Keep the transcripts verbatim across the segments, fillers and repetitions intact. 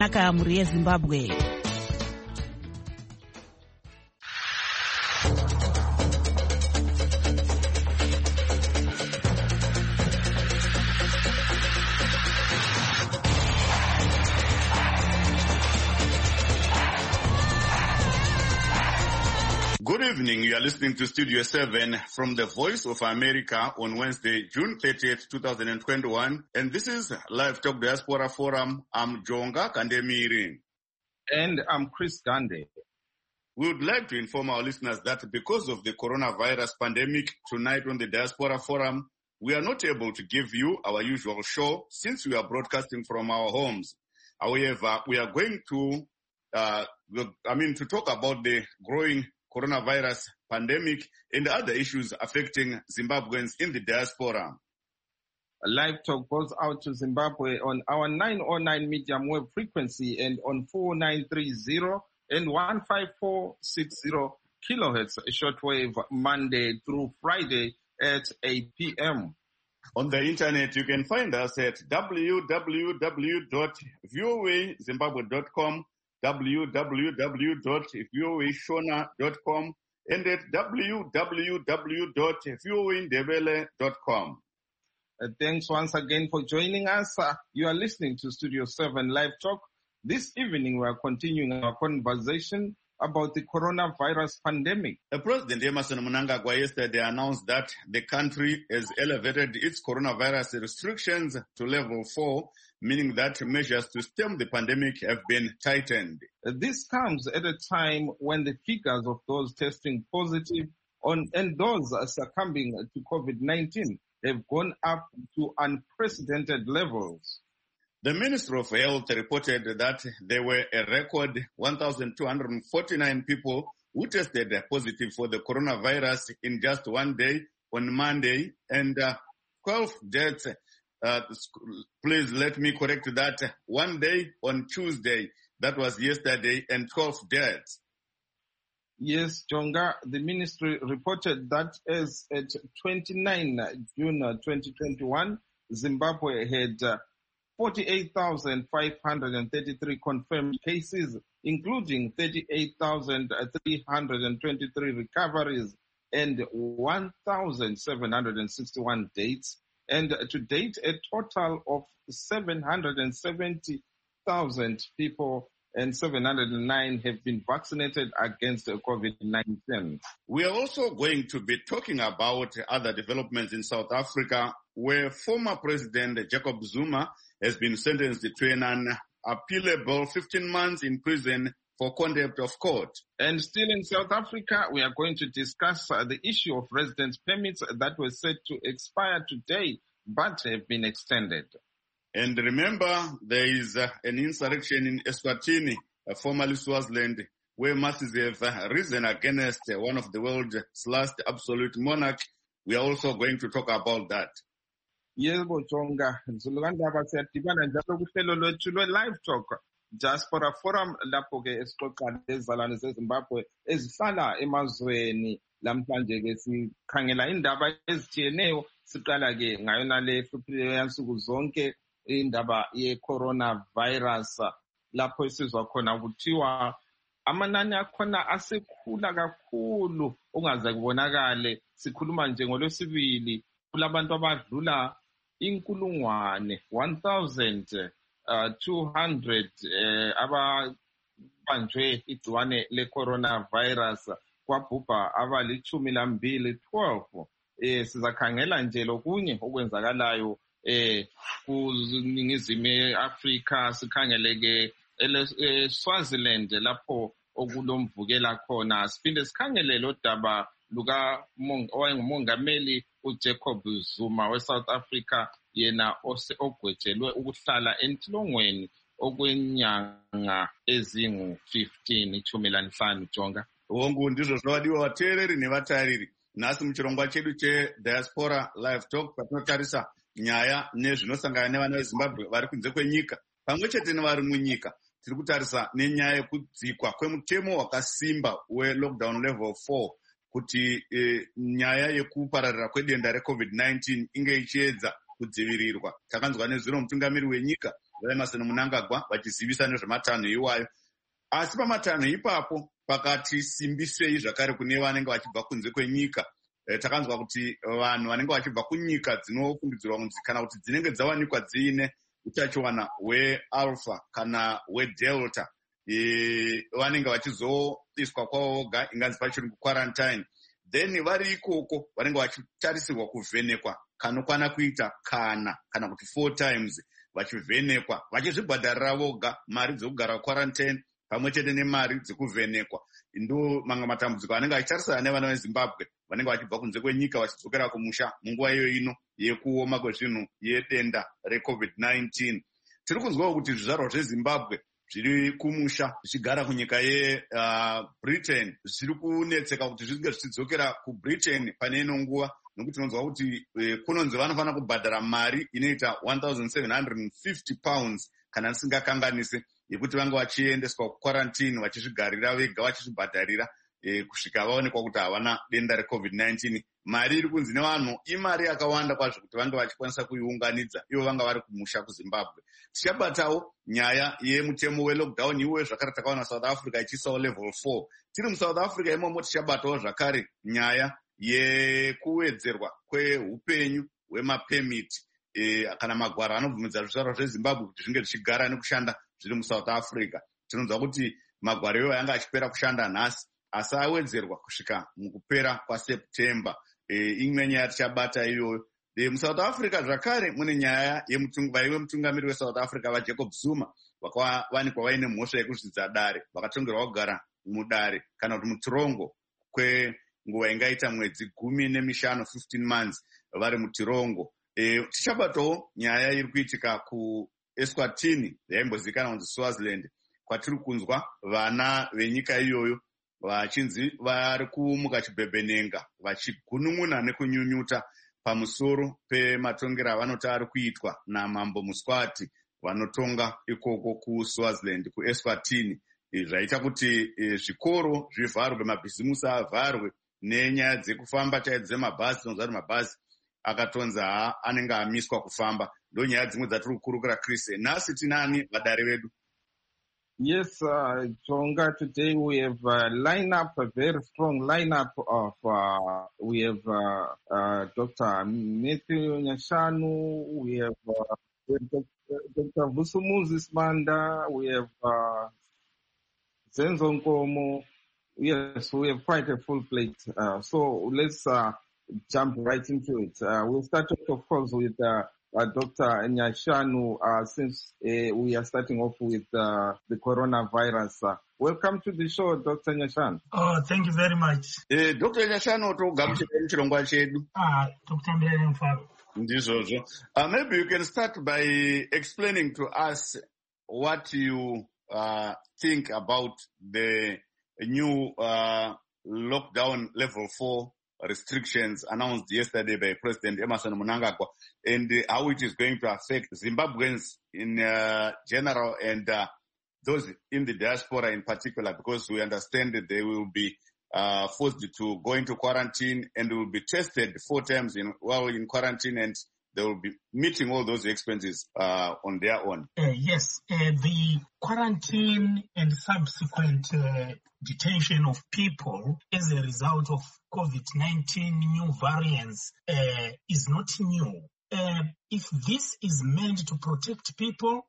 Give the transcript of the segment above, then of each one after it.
naka muri yeZimbabwe. Good evening. You are listening to Studio seven from the Voice of America on Wednesday, June thirtieth, twenty twenty-one. And this is Live Talk Diaspora Forum. I'm Jonga Kandemiri. And I'm Chris Gande. We would like to inform our listeners that because of the coronavirus pandemic, tonight on the Diaspora Forum, we are not able to give you our usual show since we are broadcasting from our homes. However, we are going to, uh, I mean, to talk about the growing coronavirus pandemic and other issues affecting Zimbabweans in the diaspora. A live talk goes out to Zimbabwe on our nine oh nine medium wave frequency and on four nine three zero and one five four six zero kilohertz shortwave Monday through Friday at eight p.m. On the internet, you can find us at w w w dot v o a zimbabwe dot com, w w w dot v o a shona dot com, and at w w w dot v o a ndebele dot com. Uh, thanks once again for joining us. Uh, you are listening to Studio seven Live Talk. This evening we are continuing our conversation about the coronavirus pandemic. The President Emmerson Mnangagwa yesterday announced that the country has elevated its coronavirus restrictions to level four, meaning that measures to stem the pandemic have been tightened. This comes at a time when the figures of those testing positive on and those succumbing to COVID nineteen have gone up to unprecedented levels. The Ministry of Health reported that there were a record one thousand two hundred forty-nine people who tested positive for the coronavirus in just one day on Monday, and uh, twelve deaths. Uh, please let me correct that. One day on Tuesday, that was yesterday, and twelve deaths. Yes, Jonga, the ministry reported that as at twenty-ninth of June twenty twenty-one, Zimbabwe had uh, forty-eight thousand five hundred thirty-three confirmed cases, including thirty-eight thousand three hundred twenty-three recoveries and one thousand seven hundred sixty-one deaths. And to date, a total of seven hundred seventy thousand people and seven hundred nine have been vaccinated against COVID nineteen. We are also going to be talking about other developments in South Africa, where former President Jacob Zuma has been sentenced to an unappealable fifteen months in prison for contempt of court. And still in South Africa, we are going to discuss uh, the issue of residence permits that were set to expire today, but have been extended. And remember, there is uh, an insurrection in Eswatini, uh, formerly Swaziland, where masses have uh, risen against uh, one of the world's last absolute monarch. We are also going to talk about that. Yebo Jonga, Zulukandaba siyadibana njalo kuhlelo lwethu lwe-Live Talk Diaspora Forum lapho ke esixoxa lezizalwane zeZimbabwe ezihlala emazweni. Lamhlanje ke sikhangela indaba ezitshiyeneyo, siqala ke ngayona le ehluphileyo yansuku zonke, indaba ye-coronavirus, lapho esizwa khona kuthiwa amanani akhona asekhula kakhulu ungaze kubonakale. Sikhuluma nje ngolwesibili kulabantu abadlula inkulungwane one thousand two hundred ababanjwe igciwane le-coronavirus, kwabhubha abalichumi lambili twelve. Eh sizakhangela nje lokunye okwenzakalayo eh kuningizimu ye-Afrika, sikhangeleke eSwaziland lapho okulomvukela khona, siphinde sikhangele lo daba luka owayengumongameli uJacob Zuma we-South Africa, yena ogwetshelwe ukuhlala entilongweni okwenyanga ezingu fifteen ichumi lanhlanu. Jonga hongu ndizvo zvinodiwa vateereri nevatariri. Nhasi muchirongwa chedu cheDiaspora Live Talk patinotarisa nyaya nezvinosangana nevana veZimbabwe vari kunze kwenyika pamwe chete nevari munyika. Tiri kutarisa nenyaya yekudzikwa kwemutemo wakasimba we-lockdown level four kuti e, nyaya yekupararira kwedenda reCovid nineteen inge ichiedza kudzivirirwa. Takanzwa nezvino mutungamiri wenyika vaEmerson Mnangagwa vachizivisa nezvematanho iwayo. Asi pamatanho ipapo pakati simbisei zvakare kune vanenge vachibva kunze kwenyika. E, takanzwa kuti vanhu vanenge vachibva kunyika dzinofungidzirwa kunzi kana kuti dzinenge dzawanikwa dziine utachiwana hwealpha kana hwedelta, e, vanenge vachizoiswa kwavo voga, inganzi pachirungu quarantine. Then vari ikoko vanenge vachitarisirwa kuvhenekwa kanokwana kuita kana kana kuti four times, vachivhenekwa vachizvibhadharira voga mari dzekugara quarantine pamwe chete nemari dzekuvhenekwa. Ndo manga matambudziko anenge achitarisana nevana veZimbabwe vanenge vachibva kunze kwenyika vachidzokera kumusha munguva iyo ino yekuoma kwezvinhu yedenda recovid nineteen. Tiri kunzwawo kuti zvizvarwa zveZimbabwe zviri kumusha zvichigara kunyika yeBritain uh, zviri kunetseka kuti zvinge zvichidzokera kuBritain pane ino nguva, nokuti tinonzwa kuti eh, kunonzi vanofanira kubhadhara mari inoita one thousand seven hundred fifty pounds kana ndisingakanganise, yekuti vange vachiendeswa kuquarantine vachizvigarira vega vachizvibhadharira e, kusvika vaonekwa kuti havana denda recovid nineteen. Mari iri kunzi nevanhu imari yakawanda kwazvo kuti vange vachikwanisa kuiunganidza ivo vanga vari kumusha kuZimbabwe. Tichabatawo nyaya yemutemo welockdown iwe zvakare takaona South Africa ichiisawo level four. Tiri muSouth Africa imomo tichabatawo zvakare nyaya yekuwedzerwa kweupenyu hwemapemiti e, kana magwaro anobvumidza zvizvarwa zveZimbabwe kuti zvinge zvichigara nekushanda zviri muSouth Africa. Tinonzwa kuti magwaro iwo yanga achipera kushanda nhasi asi awedzerwa kusvika mukupera kwaSeptember. E, imwe nyaya tichabata iyoyo. E, muSouth Africa zvakare mune nyaya vaive mutungamiri weSouth Africa vaJacob Zuma vakawanikwa vaine mhosva yekuzvidza dare, vakatongerwa kugara mudare kana kuti mutirongo kwenguva ingaita mwedzi gumi nemishanu fifteen months vari mutirongo. E, tichabatawo nyaya iri kuitika kuEswatini yaimbozivikanwa kunzi Swaziland, kwatiri kunzwa vana venyika iyoyo vachinzi vari kumuka chibhebhenenga vachigunun'una nekunyunyuta pamusoro pematongero avanoti ari kuitwa namambo Muswati vanotonga ikoko kuSwaziland kuEswatini. E, zvaita kuti e, zvikoro zvivharwe, mabhizimusi avharwe nenyaya dzekufamba chaidzo dzemabhazi. Tinonzwa kuti mabhazi akatonza anenge amiswa kufamba. Ndo nyaya dzimwe dzatiri kukurukura Chris. Nhasi tinani vadare vedu? Yes, uh, Chonga, today we have a lineup, a very strong lineup of, uh, we have uh, uh, Doctor Matthew Nyashanu, we have uh, Doctor Vusumuzi Smanda, we have uh, Zenzo Nkomo. Yes, we have quite a full plate. Uh, so let's uh, jump right into it. Uh, we'll start off, of course, with uh, Uh, Doctor Nyashanu, uh, since uh, we are starting off with uh, the coronavirus. Uh, welcome to the show, Doctor Nyashanu. Oh, thank you very much. Eh, Doctor Nyashanu, togamuchira muchirongwa chedu. Ah, Doctor Mfaro. Ndizvozvo. Uh, maybe you can start by explaining to us what you uh, think about the new uh, lockdown level four restrictions announced yesterday by President Emmerson Mnangagwa, and uh, how it is going to affect Zimbabweans in uh, general and uh, those in the diaspora in particular, because we understand that they will be uh, forced to go into quarantine and will be tested four times in, while in quarantine, and they will be meeting all those expenses uh, on their own. Uh, yes, uh, the quarantine and subsequent uh, detention of people as a result of COVID nineteen new variants uh, is not new. Uh, if this is meant to protect people,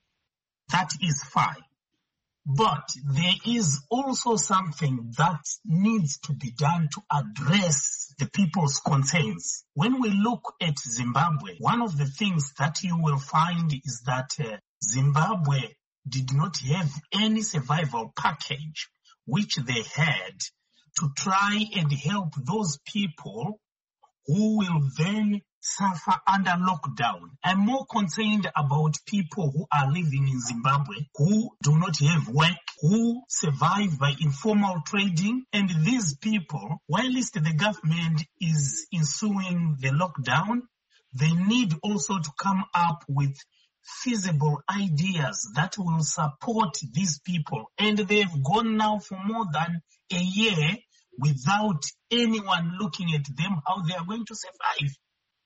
that is fine. But there is also something that needs to be done to address the people's concerns. When we look at Zimbabwe, one of the things that you will find is that uh, Zimbabwe did not have any survival package which they had to try and help those people who will then suffer under lockdown. I'm more concerned about people who are living in Zimbabwe, who do not have work, who survive by informal trading. And these people, whilst the government is ensuing the lockdown, they need also to come up with feasible ideas that will support these people. And they've gone now for more than a year without anyone looking at them, how they are going to survive.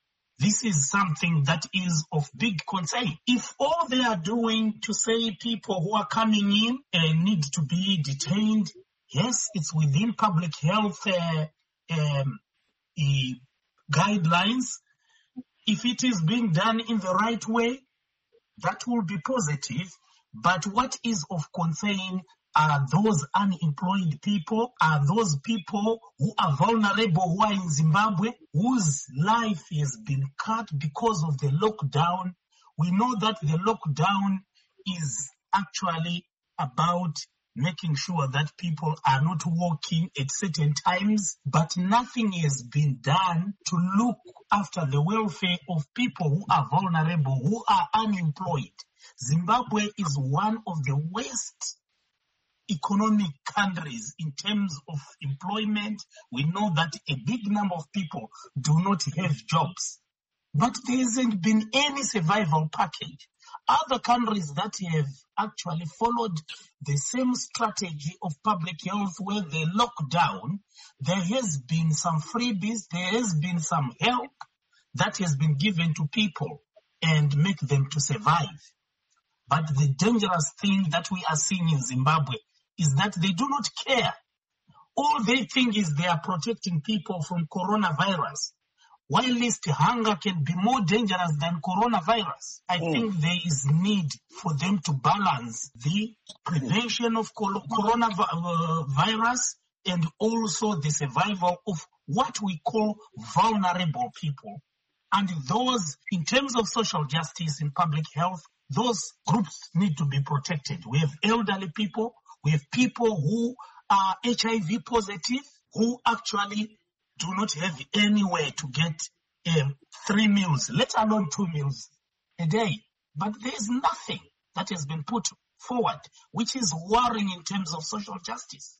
this is something that is of big concern. If all they are doing to say people who are coming in uh, need to be detained, yes, it's within public health uh, um, uh, guidelines. If it is being done in the right way, that will be positive. But what is of concern are those unemployed people, are those people who are vulnerable, who are in Zimbabwe, whose life has been cut because of the lockdown. We know that the lockdown is actually about making sure that people are not working at certain times, but nothing has been done to look after the welfare of people who are vulnerable, who are unemployed. Zimbabwe is one of the worst economic countries in terms of employment. We know that a big number of people do not have jobs, but there hasn't been any survival package. Other countries that have actually followed the same strategy of public health where they lock down, there has been some freebies, there has been some help that has been given to people and make them to survive. But the dangerous thing that we are seeing in Zimbabwe is that they do not care. All they think is they are protecting people from coronavirus. While least hunger can be more dangerous than coronavirus, I mm. think there is need for them to balance the prevention of coronavirus and also the survival of what we call vulnerable people. And those, in terms of social justice and public health, those groups need to be protected. We have elderly people, we have people who are H I V positive, who actually do not have anywhere to get um, three meals, let alone two meals a day. But there is nothing that has been put forward, which is worrying in terms of social justice.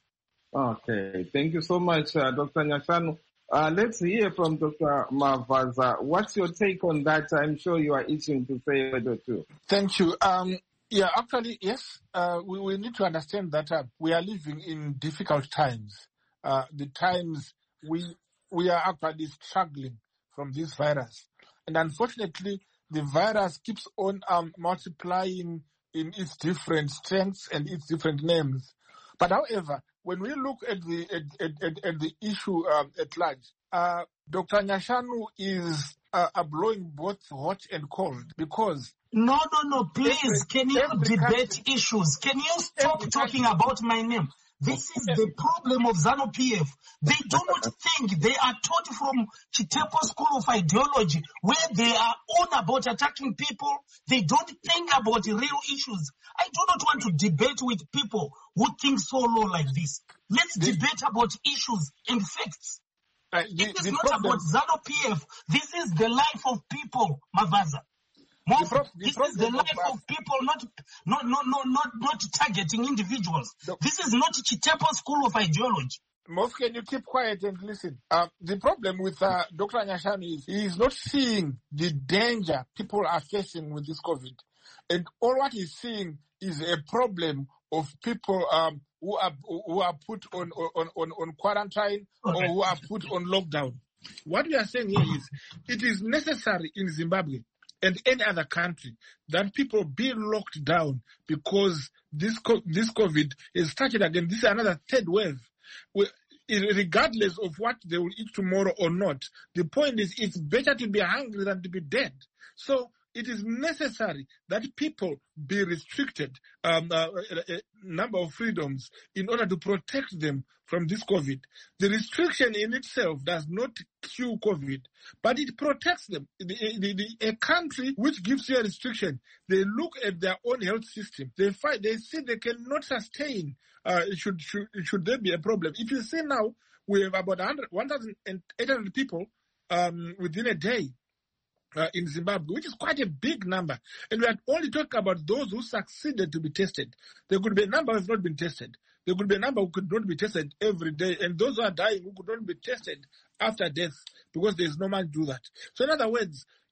Okay, thank you so much, uh, Doctor Nyashanu. Uh, let's hear from Doctor Mavaza. What's your take on that? I'm sure you are itching to say a word or two. Thank you. Um, yeah, actually, yes, uh, we, we need to understand that uh, we are living in difficult times. Uh, the times we we are actually struggling from this virus. And unfortunately, the virus keeps on um, multiplying in its different strengths and its different names. But however, when we look at the at, at, at, at the issue um, at large, uh, Doctor Nyashanu is uh, uh, blowing both hot and cold because... No, no, no, please, every, can you debate country, issues? Can you stop talking country. about my name? This is the problem of ZANU-P F. They do not think, they are taught from Chitepo School of Ideology, where they are on about attacking people. They don't think about real issues. I do not want to debate with people who think so low like this. Let's the, debate about issues and facts. Uh, the, it is not problem, about ZANU-P F. This is the life of people, Mavaza. Most, pro- this is the life of, of people, not, not, not, not, not, not targeting individuals. The, this is not Chitepo School of Ideology. Most, can you keep quiet and listen? Uh, the problem with uh, Doctor Nyashanu is he is not seeing the danger people are facing with this COVID. And all what he's seeing is a problem of people um, who are who are put on, on, on, on quarantine okay. or who are put on lockdown. What we are saying here is it is necessary in Zimbabwe and any other country that people be locked down because this this COVID is started again. This is another third wave. We, regardless of what they will eat tomorrow or not, the point is it's better to be hungry than to be dead. So it is necessary that people be restricted um, uh, a, a number of freedoms in order to protect them from this COVID. The restriction in itself does not cure COVID, but it protects them. The, the, the, a country which gives you a restriction, they look at their own health system. They find, they see they cannot sustain. Uh, should, should, should there be a problem? If you see now, we have about one thousand eight hundred people um, within a day. Uh, in Zimbabwe, which is quite a big number. And we are only talking about those who succeeded to be tested. There could be a number who have not been tested. There could be a number who could not be tested every day. And those who are dying who could not be tested after death because there is no man to do that. So in other words,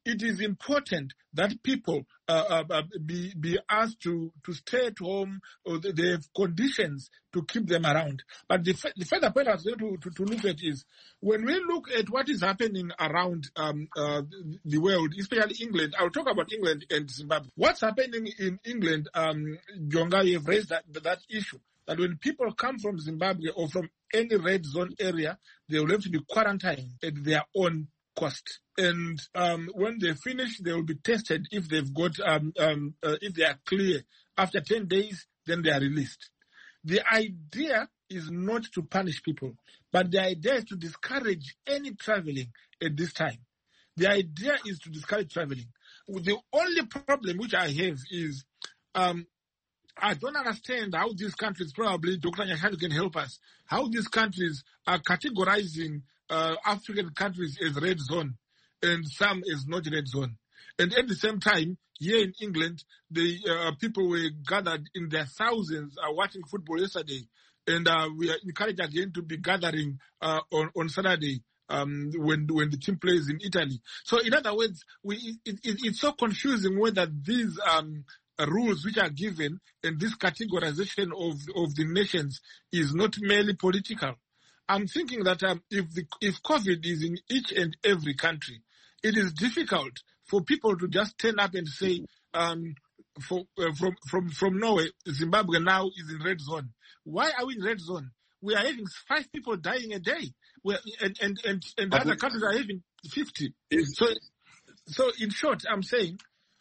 it is important that people uh, uh, be be asked to, to stay at home, or they have conditions to keep them around. But the, the further point I was going to, to, to look at is, when we look at what is happening around um, uh, the world, especially England, I'll talk about England and Zimbabwe. What's happening in England, um, Jonga, you have raised that, that issue, that when people come from Zimbabwe or from any red zone area, they will have to be quarantined at their own cost. And um, when they finish, they will be tested if they've got, um, um, uh, if they are clear. After ten days, then they are released. The idea is not to punish people, but the idea is to discourage any traveling at this time. The idea is to discourage traveling. The only problem which I have is, um, I don't understand how these countries, probably Doctor Nyashanu can help us, how these countries are categorizing uh, African countries as red zone and some as not red zone. And at the same time, here in England, the uh, people were gathered in their thousands uh, watching football yesterday. And uh, we are encouraged again to be gathering uh, on, on Saturday um, when when the team plays in Italy. So in other words, we it, it, it's so confusing whether these um, rules which are given and this categorization of, of the nations is not merely political. I'm thinking that um, if the, if COVID is in each and every country, it is difficult for people to just turn up and say, um, for, uh, from, from, from Norway, Zimbabwe now is in red zone. Why are we in red zone? We are having five people dying a day. We're, and and, and, and other countries are having fifty. So, so in short, I'm saying,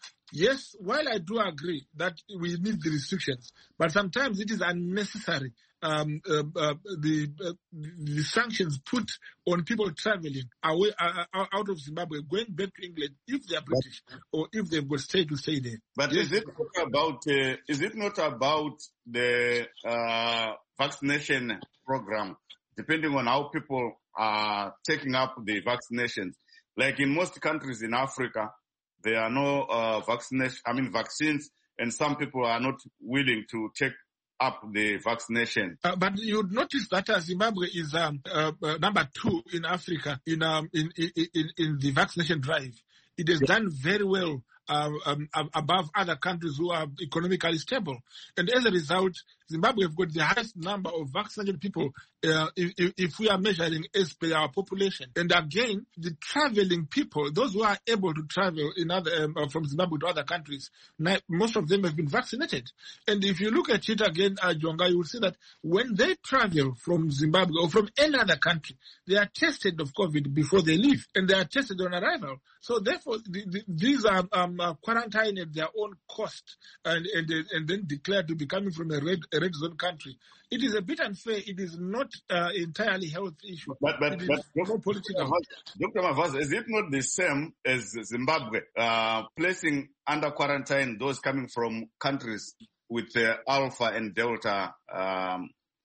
yes, while I do agree that we need the restrictions, but sometimes it is unnecessary. Um, uh, uh, the uh, the sanctions put on people traveling away uh, out of Zimbabwe, going back to England, if they are British or if they've got stay to stay there. But yes. is it not about uh, is it not about the uh, vaccination program? Depending on how people are taking up the vaccinations, like in most countries in Africa, there are no uh, vaccination. I mean vaccines, and some people are not willing to take up the vaccination. Uh, but you'd notice that uh, Zimbabwe is um, uh, uh, number two in Africa in, um, in, in in the vaccination drive. It has yeah. done very well uh, um, above other countries who are economically stable. And as a result, Zimbabwe have got the highest number of vaccinated people uh, if, if we are measuring as per our population. And again, the traveling people, those who are able to travel in other um, from Zimbabwe to other countries, most of them have been vaccinated. And if you look at it again, uh, Jonga, you will see that when they travel from Zimbabwe or from any other country, they are tested of COVID before they leave, and they are tested on arrival. So therefore, the, the, these are um, uh, quarantined at their own cost, and and, and then declared to be coming from a red, a red zone country. It is a bit unfair. It is not uh, entirely health issue. But but, it but is more political. Doctor Mavaza, is it not the same as Zimbabwe uh, placing under quarantine those coming from countries with uh, Alpha and Delta um,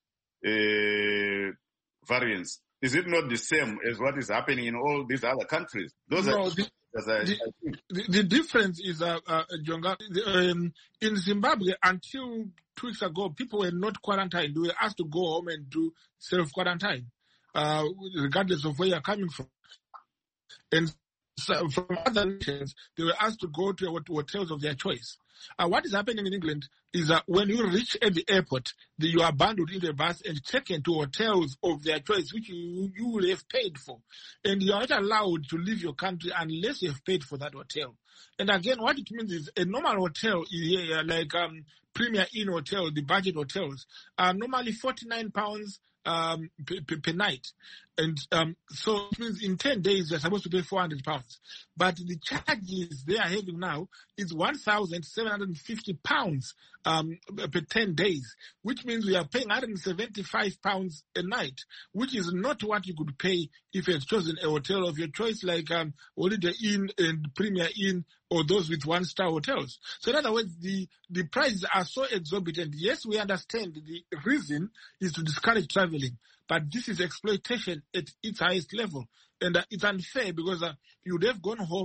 uh, variants? Is it not the same as what is happening in all these other countries? Those no, are. The, As I, the, I think. the, the difference is, uh, uh, Jonga, um, in Zimbabwe, until two weeks ago, people were not quarantined. They were asked to go home and do self-quarantine, uh, regardless of where you're coming from. And so from other nations, they were asked to go to hotels of their choice. Uh, what is happening in England is that when you reach at the airport, the, you are bundled into a bus and taken to hotels of their choice, which you, you will have paid for. And you are not allowed to leave your country unless you have paid for that hotel. And again, what it means is a normal hotel, is, like um, Premier Inn Hotel, the budget hotels, are normally forty-nine pounds um, per, per, per night. And um, so it means in ten days, they're supposed to pay four hundred pounds. But the charges they are having now is one thousand seven hundred fifty pounds um, per ten days, which means we are paying one hundred seventy-five pounds a night, which is not what you could pay if you had chosen a hotel of your choice, like um, Holiday Inn and Premier Inn, or those with one-star hotels. So in other words, the, the prices are so exorbitant. Yes, we understand the reason is to discourage traveling, but this is exploitation at its highest level. And uh, it's unfair because uh, you would have gone home,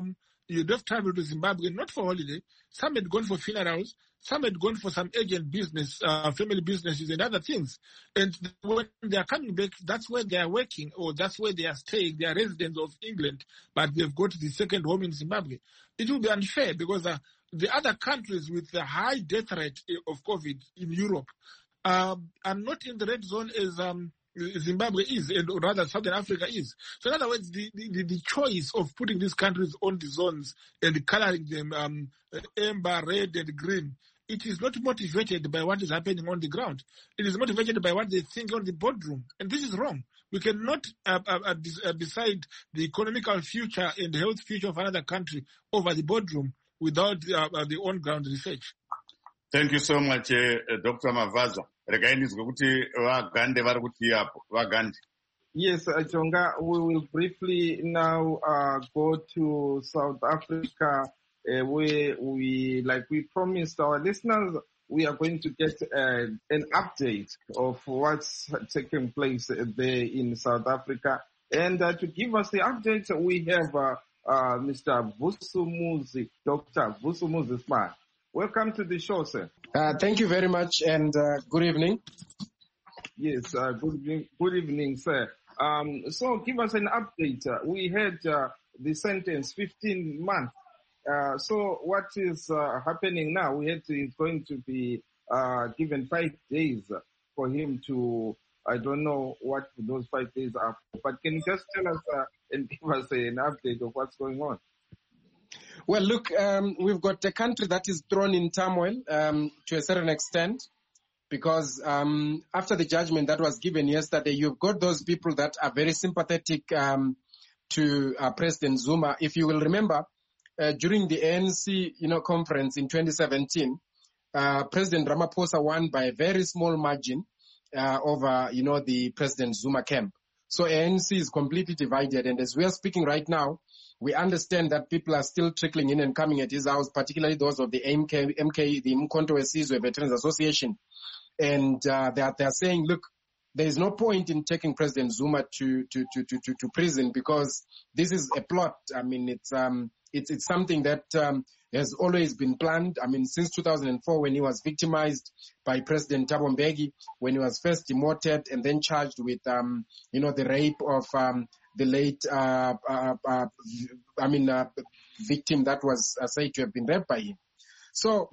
you'd have traveled to Zimbabwe, not for holiday. Some had gone for funerals. Some had gone for some agent business, uh, family businesses and other things. And when they are coming back, that's where they are working, or that's where they are staying. They are residents of England, but they've got the second home in Zimbabwe. It will be unfair because uh, the other countries with the high death rate of COVID in Europe um, are not in the red zone as um, Zimbabwe is, and or rather Southern Africa is. So in other words, the, the, the choice of putting these countries on the zones and coloring them um, amber, red, and green, it is not motivated by what is happening on the ground. It is motivated by what they think on the boardroom. And this is wrong. We cannot uh, uh, uh, decide the economical future and the health future of another country over the boardroom without uh, uh, the on-ground research. Thank you so much, uh, Doctor Mavaza. Yes, uh, Jonga, we will briefly now uh, go to South Africa, uh, where we, like we promised our listeners, we are going to get uh, an update of what's taking place there in South Africa. And uh, to give us the update, we have uh, uh, Mister Vusumuzi, Doctor Vusumuzi Smart. Welcome to the show, sir. Uh, thank you very much, and uh, good evening. Yes, uh, good evening, good evening, sir. Um, so give us an update. Uh, we had uh, the sentence fifteen months. Uh, so what is uh, happening now? We had to, he's going to be uh, given five days for him to, I don't know what those five days are for, but can you just tell us uh, and give us an update of what's going on? Well, look, um, we've got a country that is thrown in turmoil um, to a certain extent because um, after the judgment that was given yesterday, you've got those people that are very sympathetic um, to uh, President Zuma. If you will remember, uh, during the A N C, you know, conference in twenty seventeen, uh, President Ramaphosa won by a very small margin uh, over, you know, the President Zuma camp. So A N C is completely divided, and as we are speaking right now, we understand that people are still trickling in and coming at his house, particularly those of the M K, M K the Umkhonto weSizwe Veterans Association. And uh, they, are, they are saying, look, there is no point in taking President Zuma to, to, to, to, to, to prison because this is a plot. I mean, it's, um, it's, it's something that um, has always been planned. I mean, since two thousand four when he was victimized by President Thabo Mbeki, when he was first demoted and then charged with, um, you know, the rape of um, the late, uh, uh, uh, I mean, uh, victim that was uh, said to have been raped by him. So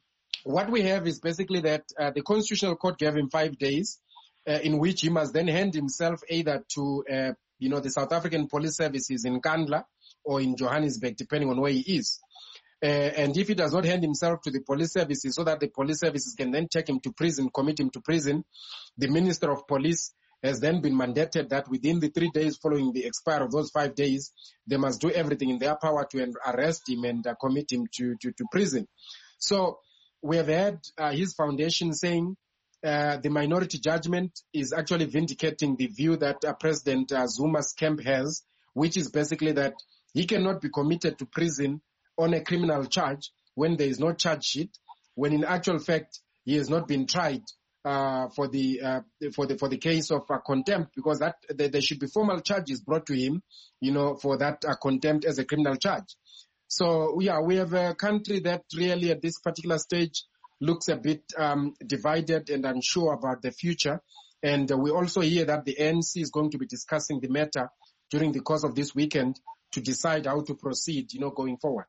what we have is basically that uh, the Constitutional Court gave him five days uh, in which he must then hand himself either to, uh, you know, the South African Police Services in Kandla or in Johannesburg, depending on where he is. Uh, and if he does not hand himself to the police services so that the police services can then take him to prison, commit him to prison, the Minister of Police has then been mandated that within the three days following the expire of those five days, they must do everything in their power to arrest him and uh, commit him to, to, to prison. So we have had uh, his foundation saying uh, the minority judgment is actually vindicating the view that uh, President uh, Zuma's camp has, which is basically that he cannot be committed to prison on a criminal charge when there is no charge sheet, when in actual fact he has not been tried uh, for the uh, for the for the case of uh, contempt, because that there, there should be formal charges brought to him, you know, for that uh, contempt as a criminal charge. So yeah, we have a country that really at this particular stage looks a bit um, divided and unsure about the future. And uh, we also hear that the A N C is going to be discussing the matter during the course of this weekend to decide how to proceed, you know, going forward.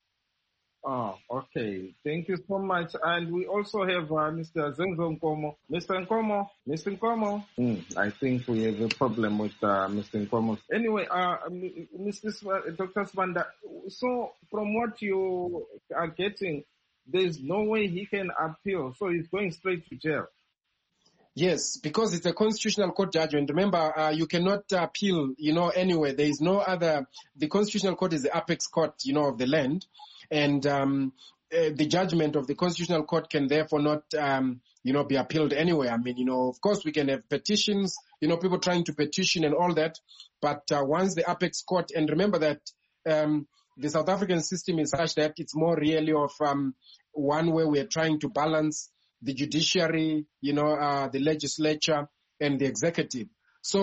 Oh, okay. Thank you so much. And we also have uh, Mister Zenzo Nkomo. Mister Nkomo, Mister Nkomo. Mm, I think we have a problem with uh, Mister Nkomo. Anyway, uh, Mister Sw- Doctor Sibanda, so from what you are getting, there's no way he can appeal, so he's going straight to jail. Yes, because it's a constitutional court judgment. Remember, uh, you cannot appeal, you know, anywhere. There is no other, the constitutional court is the apex court, you know, of the land. And um, uh, the judgment of the Constitutional Court can therefore not, um, you know, be appealed anywhere. I mean, you know, of course we can have petitions, you know, people trying to petition and all that. But uh, once the apex court, and remember that um, the South African system is such that it's more really of um, one where we are trying to balance the judiciary, you know, uh, the legislature and the executive. So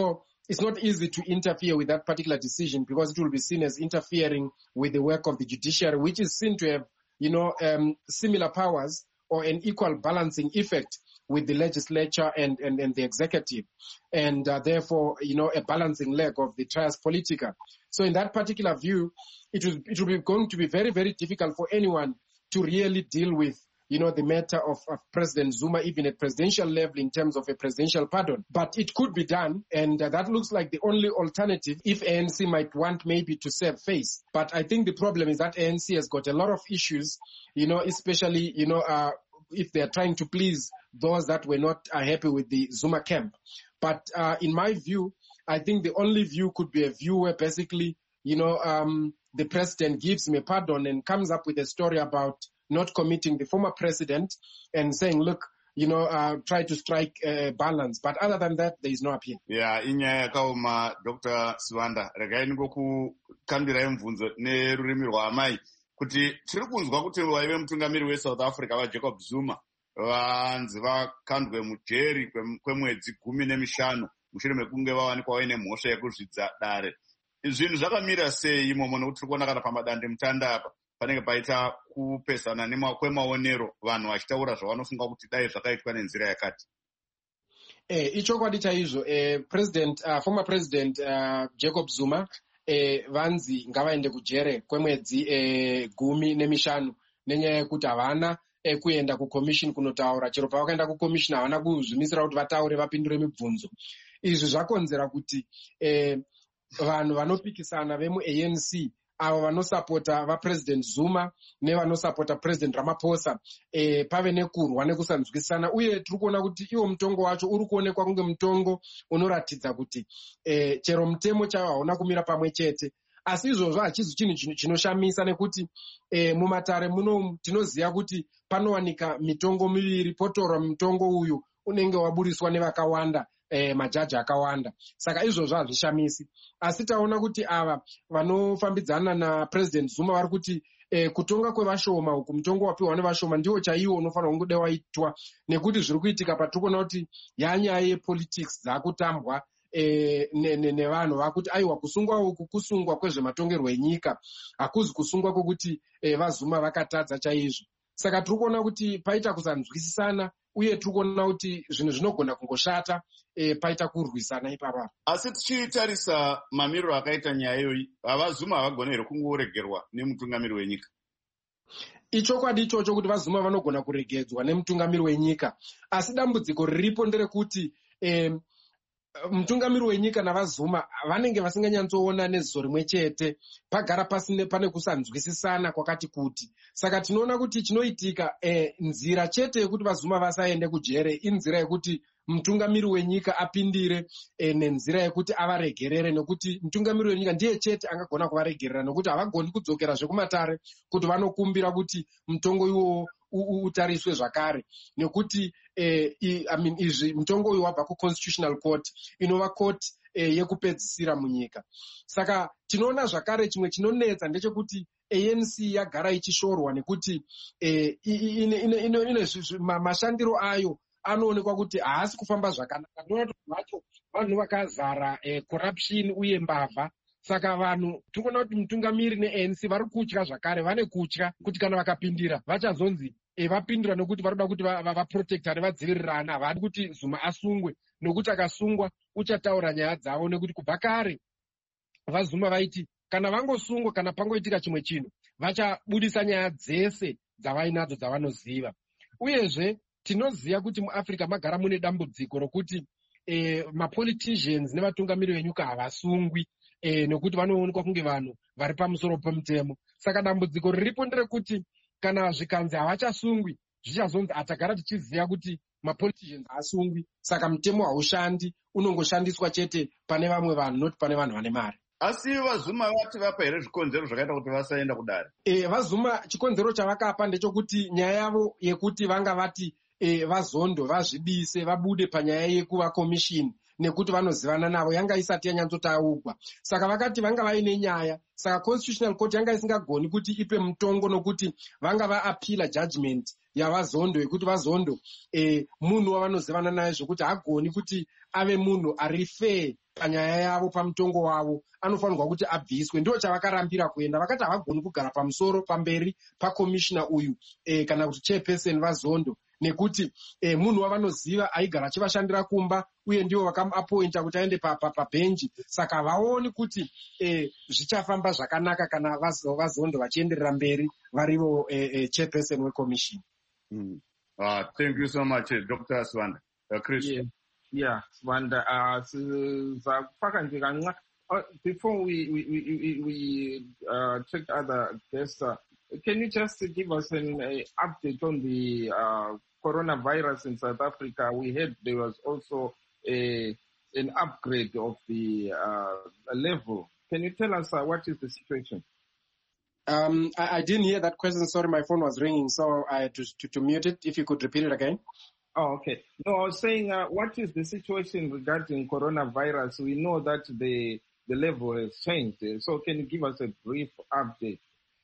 it's not easy to interfere with that particular decision because it will be seen as interfering with the work of the judiciary, which is seen to have, you know, um, similar powers or an equal balancing effect with the legislature and, and, and the executive, and uh, therefore, you know, a balancing leg of the trias politica. So in that particular view, it will, it will be going to be very, very difficult for anyone to really deal with, you know, the matter of, of President Zuma, even at presidential level in terms of a presidential pardon. But it could be done, and uh, that looks like the only alternative if A N C might want maybe to save face. But I think the problem is that A N C has got a lot of issues, you know, especially, you know, uh, if they're trying to please those that were not uh, happy with the Zuma camp. But uh, in my view, I think the only view could be a view where basically, you know, um, the president gives him a pardon and comes up with a story about not committing the former president and saying, look, you know, uh, try to strike a balance. But other than that, there is no appeal. Yeah, inyaya yakaoma Doctor Sivanda, regai ningokukambira mvunzo nerurimi rwaamai kuti tiri kunzwa kuti vaive mutungamiri weSouth Africa vaJacob Zuma vanzi vakandwe mujeri kwemwedzi gumi nemishanu mushure mekunge vawanikwa vaine mhosva yekuzvidza dare. Zvinhu zvakamira sei imomo nokuti tiri kuona kana pamadande mutanda apa panenge paita kupesana kwemaonero vanhu vachitaura zvavanofunga kuti dai zvakaitwa nenzira yakati. Eh, ichokwadi chaizvo eh, president uh, former president uh, Jacob Zuma eh, vanzi ngavaende kujere kwemwedzi eh, gumi nemishanu nenyaya yekuti havana eh, kuenda kucommission kunotaura. Chero pavakaenda kucommission havana kuzvimisira kuti vataure vapindure mibvunzo. Izvi zvakonzera kuti eh, vanhu vanopikisana vemu A N C avo vanosapota vapresident Zuma nevanosapota president Ramaphosa eh, pave nekurwa nekusanzwisana, uye tiri kuona kuti iwo mutongo wacho uri kuonekwa kunge mutongo unoratidza kuti eh, chero mutemo chavo hauna kumira pamwe chete. Asi izvozvo hachizi chinhu chinoshamisa nekuti eh, mumatare muno tinoziva kuti panowanika mitongo miviri, potorwa mutongo uyu unenge waburiswa nevakawanda, eh, majaji akawanda. Saka izvozvo hazvishamisi. Asi taona kuti ava vanofambidzana napresident Zuma vari kuti eh, kutonga kwevashoma uku, mutongo wapiwa nevashoma ndiwo chaiwo unofanira kunge waitwa, nekuti zviri kuitika patiri kuona kuti yanyaya yepolitics dzakutambwa eh, nevanhu vakuti aiwa kusungwa uku kusungwa kwezvematongerwo enyika, hakuzi kusungwa kwokuti eh, vaZuma vakatadza chaizvo. Saka tiri kuona kuti paita kusanzwisisana, uye tiri kuona kuti zvinhu zvinogona kungoshata e, paita kurwisana ipapa. Asi tichitarisa mamiriro akaita nyaya iyoyi, vaZuma havagona here kungoregerwa nemutungamiri wenyika? Ichokwadi ichocho kuti vaZuma vanogona kuregedzwa nemutungamiri wenyika, asi dambudziko riripo nderekuti e, mutungamiri wenyika navaZuma vanenge vasinganyatsoona neziso rimwe chete, pagara pasine pane kusanzwisisana kwakati kuti. Saka tinoona kuti chinoitika eh, nzira chete yekuti vaZuma vasaende kujere inzira yekuti mutungamiri wenyika apindire eh, nenzira yekuti avaregerere, nekuti mutungamiri wenyika ndiye chete angagona kuvaregerera, nekuti havagoni kudzokera zvekumatare kuti vanokumbira kuti mutongo iwowo utariswe zvakare, nekuti eh, I, I mean, izvi mutongo uyu wabva kuconstitutional court inova court eh, yekupedzisira munyika. Saka tinoona zvakare chimwe chinonetsa ndechekuti A N C yagara ichishorwa nekuti eh, ine, ine, ine, ine, mashandiro ayo anoonekwa kuti haasi kufamba zvakanaka. Tinoona kuti vacho vanhu vakazara eh, corruption uye mbavha. Saka vanhu tinoona kuti mutungamiri ne-A N C vari kutya zvakare, vane kutya kuti kana vakapindira vachazonzi e, vapindira nokuti varikuda kuti vaprotectare vadzivirirana, havadi kuti Zuma asungwe, nokuti akasungwa uchataura nyaya dzavo, nekuti kubva kare vaZuma vaiti kana vangosungwa kana pangoitika chimwe chinhu vachabudisa nyaya dzese dzavainadzo dzavanoziva. Uyezve tinoziva kuti muAfrica magara mune dambudziko rokuti e, mapoliticians nevatungamiri venyika havasungwi, e, nokuti vanoonekwa kunge vanhu vari pamusoro pemutemo. Saka dambudziko riripo nderekuti kana zvikanzi havachasungwi zvichazonzi atagara tichiziva kuti mapoliticians haasungwi, saka mutemo haushandi, unongoshandiswa chete pane vamwe vanhu, noti pane vanhu vane mari. Asi vaZuma vati vapa here zvikonzero zvakaita kuti vasaenda kudare? E, vaZuma chikonzero chavakapa ndechekuti nyaya yavo yekuti vanga vati e, vazondo vazvidise vabude panyaya yekuva commission, nekuti vanozivana navo yanga isati yanyatsotaurwa. Saka vakati vanga vaine nyaya, saka constitutional court yanga isingagoni kuti ipe mutongo, nokuti vanga vaapila judgment yavazondo yekuti vazondo eh, munhu wavanozivana naye zvokuti hagoni kuti ave munhu ari fair panyaya yavo pamutongo wavo, anofanirwa kuti abviswe. Ndo chavakarambira kuenda, vakati havagoni kugara pamusoro pamberi pakomishina uyu eh, kana kuti chairperson vazondo, nekuti eh, munhu wavanoziva aigara achivashandira kumba uye ndivo vakamuapointa kuti aende pabhenji. Saka vaoni kuti eh, zvichafamba zvakanaka kana vazondo vachienderera mberi varivo eh, eh, chairperson wekomishini. Mm. Uh, thank you so much, uh, Doctor Swanda. Uh, Chris. Yeah, yeah Swanda. Uh, uh, before we we we, we uh, check other guests, uh, can you just give us an uh, update on the uh, coronavirus in South Africa? We heard there was also a an upgrade of the uh, level. Can you tell us uh, what is the situation? Um, I, I didn't hear that question. Sorry, my phone was ringing, so I had to, to, to mute it. If you could repeat it again. Oh, okay. No, I was saying, uh, what is the situation regarding coronavirus? We know that the the level has changed. So can you give us a brief update?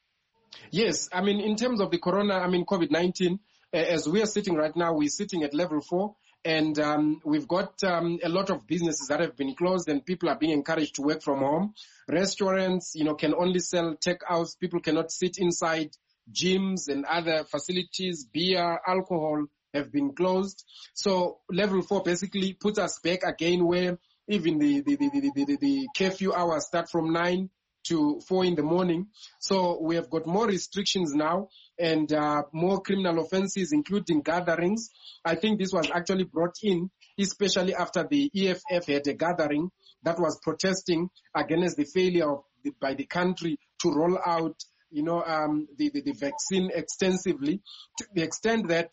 Yes, I mean, in terms of the corona, I mean, COVID nineteen, uh, as we are sitting right now, we're sitting at level four. And um, we've got um, a lot of businesses that have been closed and people are being encouraged to work from home. Restaurants, you know, can only sell takeouts. People cannot sit inside. Gyms and other facilities, beer, alcohol have been closed. So level four basically puts us back again where even the, the, the, the, the, the curfew hours start from nine to four in the morning. So we have got more restrictions now and uh, more criminal offenses, including gatherings. I think this was actually brought in, especially after the E F F had a gathering that was protesting against the failure of the, by the country to roll out, you know, um, the, the, the vaccine extensively, to the extent that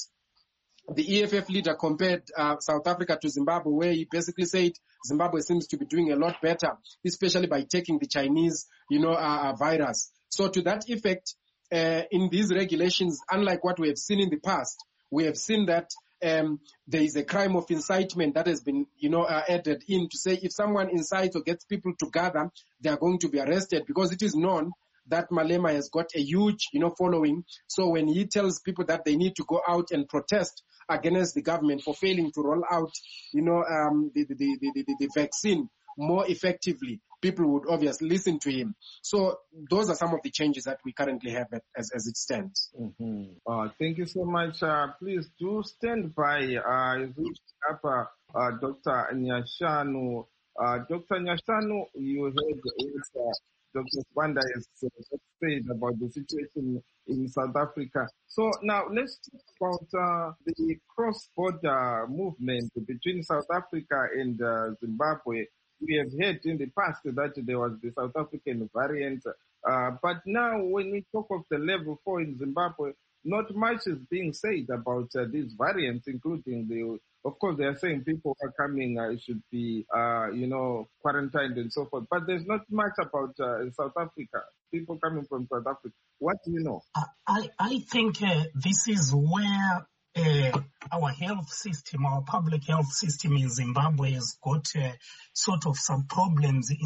the E F F leader compared uh, South Africa to Zimbabwe, where he basically said Zimbabwe seems to be doing a lot better, especially by taking the Chinese, you know, uh, virus. So to that effect, uh, in these regulations, unlike what we have seen in the past, we have seen that um, there is a crime of incitement that has been, you know, uh, added in to say if someone incites or gets people to gather, they are going to be arrested, because it is known that Malema has got a huge, you know, following. So when he tells people that they need to go out and protest against the government for failing to roll out, you know, um, the, the, the, the, the vaccine more effectively, people would obviously listen to him. So those are some of the changes that we currently have as, as it stands. Mm-hmm. Uh, thank you so much. Uh, please do stand by. Uh, up, uh, uh, Doctor Nyashanu. Uh, Doctor Nyashanu, you heard what uh, Doctor Swanda has said about the situation in South Africa. So now let's talk about uh, the cross-border movement between South Africa and uh, Zimbabwe. We have heard in the past that there was the South African variant, uh, but now when we talk of the level four in Zimbabwe, not much is being said about uh, these variants, including the, of course, they are saying people are coming uh, should be, uh, you know, quarantined and so forth, but there's not much about uh, South Africa, people coming from South Africa. What do you know? I, I think uh, this is where Uh, our health system, our public health system in Zimbabwe has got uh, sort of some problems in,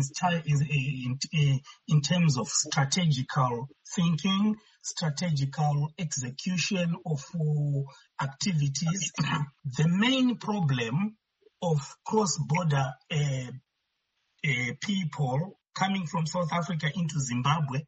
in, in, in terms of strategical thinking, strategical execution of uh, activities. The main problem of cross-border uh, uh, people coming from South Africa into Zimbabwe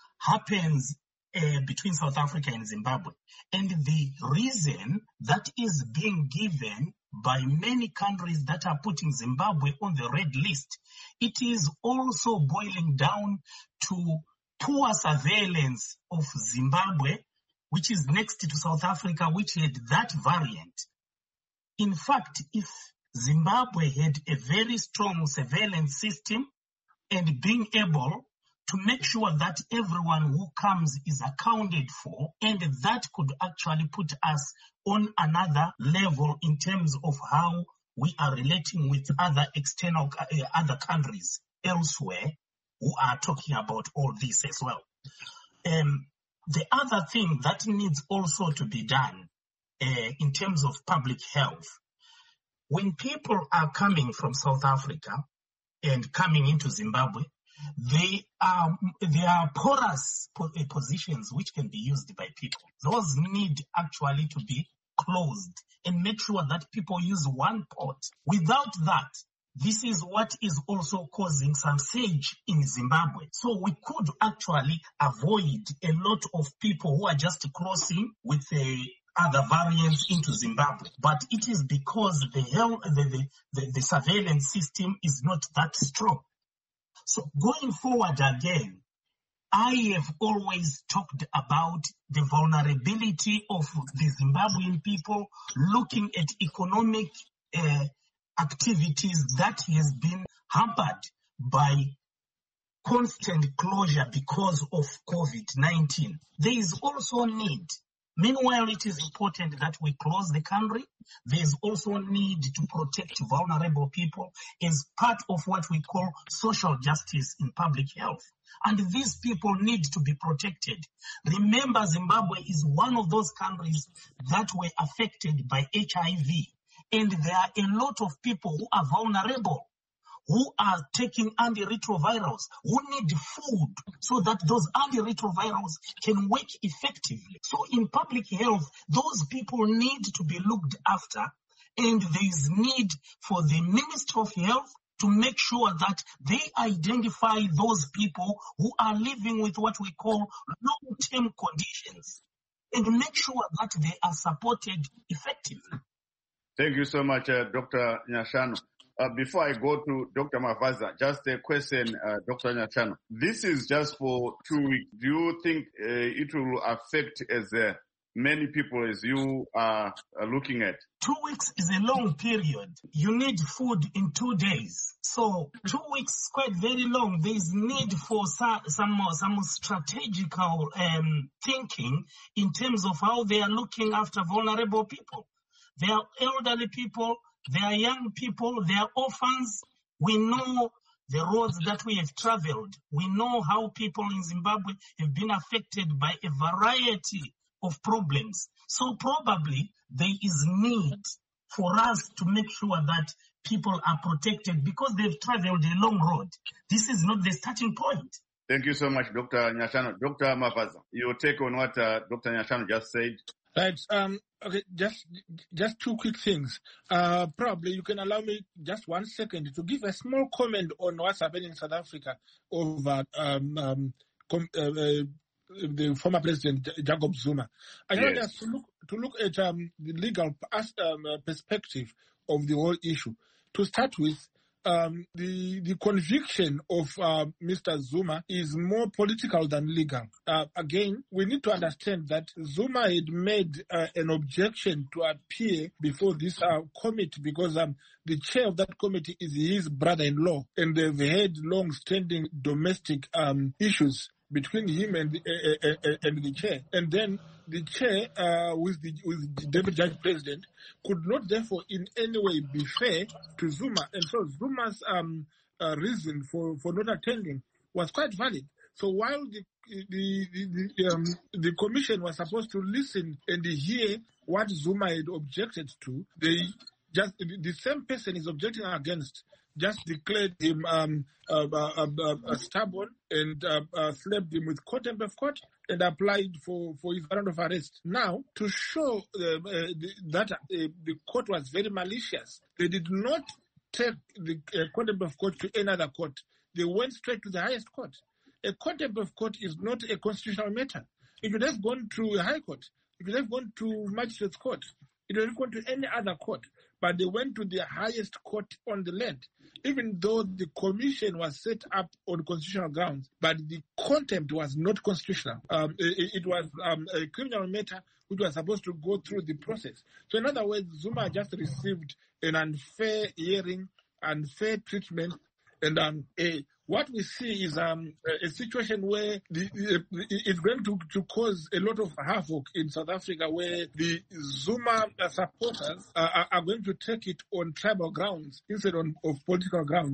happens Uh, between South Africa and Zimbabwe. And the reason that is being given by many countries that are putting Zimbabwe on the red list, it is also boiling down to poor surveillance of Zimbabwe, which is next to South Africa, which had that variant. In fact, if Zimbabwe had a very strong surveillance system and being able to make sure that everyone who comes is accounted for, and that could actually put us on another level in terms of how we are relating with other external, uh, other countries elsewhere who are talking about all this as well. Um, the other thing that needs also to be done uh, in terms of public health, when people are coming from South Africa and coming into Zimbabwe, They are, they are porous positions which can be used by people. Those need actually to be closed and make sure that people use one port. Without that, this is what is also causing some siege in Zimbabwe. So we could actually avoid a lot of people who are just crossing with a other variants into Zimbabwe. But it is because the, health, the, the, the surveillance system is not that strong. So going forward again, I have always talked about the vulnerability of the Zimbabwean people looking at economic uh, activities that has been hampered by constant closure because of COVID nineteen. There is also need. Meanwhile, it is important that we close the country. There is also need to protect vulnerable people as part of what we call social justice in public health. And these people need to be protected. Remember, Zimbabwe is one of those countries that were affected by H I V. And there are a lot of people who are vulnerable, who are taking antiretrovirals, who need food so that those antiretrovirals can work effectively. So in public health, those people need to be looked after, and there is need for the Ministry of Health to make sure that they identify those people who are living with what we call long-term conditions and make sure that they are supported effectively. Thank you so much, uh, Doctor Nyashanu. Uh, before I go to Doctor Mavaza, just a question, uh, Doctor Nyashanu. This is just for two weeks. Do you think uh, it will affect as uh, many people as you are uh, looking at? Two weeks is a long period. You need food in two days. So two weeks is quite very long. There is need for some some, some strategical um, thinking in terms of how they are looking after vulnerable people. They are elderly people. They are young people, they are orphans. We know the roads that we have traveled. We know how people in Zimbabwe have been affected by a variety of problems. So probably there is need for us to make sure that people are protected because they've traveled a long road. This is not the starting point. Thank you so much, Doctor Nyashanu. Doctor Mavaza, your take on what uh, Doctor Nyashanu just said? Right. Um, okay, just just two quick things. Uh, probably you can allow me just one second to give a small comment on what's happening in South Africa over um, um, com- uh, uh, the former president Jacob Zuma. I want Yes. us to look to look at um, the legal as, um, uh, perspective of the whole issue. To start with, um, the the conviction of uh, Mister Zuma is more political than legal. Uh, again, we need to understand that Zuma had made uh, an objection to appear before this uh, committee because um, the chair of that committee is his brother-in-law, and they've had long-standing domestic um, issues between him and the, uh, uh, uh, and the chair. And then the chair, uh, with the with the deputy judge president, could not therefore in any way be fair to Zuma. And so Zuma's um, uh, reason for, for not attending was quite valid. So while the the the, the, um, the commission was supposed to listen and hear what Zuma had objected to, they just the same person is objecting against just declared him um, uh, uh, uh, uh, stubborn and uh, uh, slapped him with contempt of court and applied for, for his warrant of arrest. Now, to show uh, uh, the, that uh, the court was very malicious, they did not take the uh, contempt of court to any other court. They went straight to the highest court. A contempt of court is not a constitutional matter. It would have gone to a high court. It would have gone to magistrate's court. It would have gone to any other court. But they went to the highest court on the land, even though the commission was set up on constitutional grounds, but the contempt was not constitutional. Um, it, it was um, a criminal matter which was supposed to go through the process. So in other words, Zuma just received an unfair hearing, unfair treatment, and um, a what we see is um, a situation where the, the, it's going to, to cause a lot of havoc in South Africa, where the Zuma supporters are, are going to take it on tribal grounds instead on, of political grounds.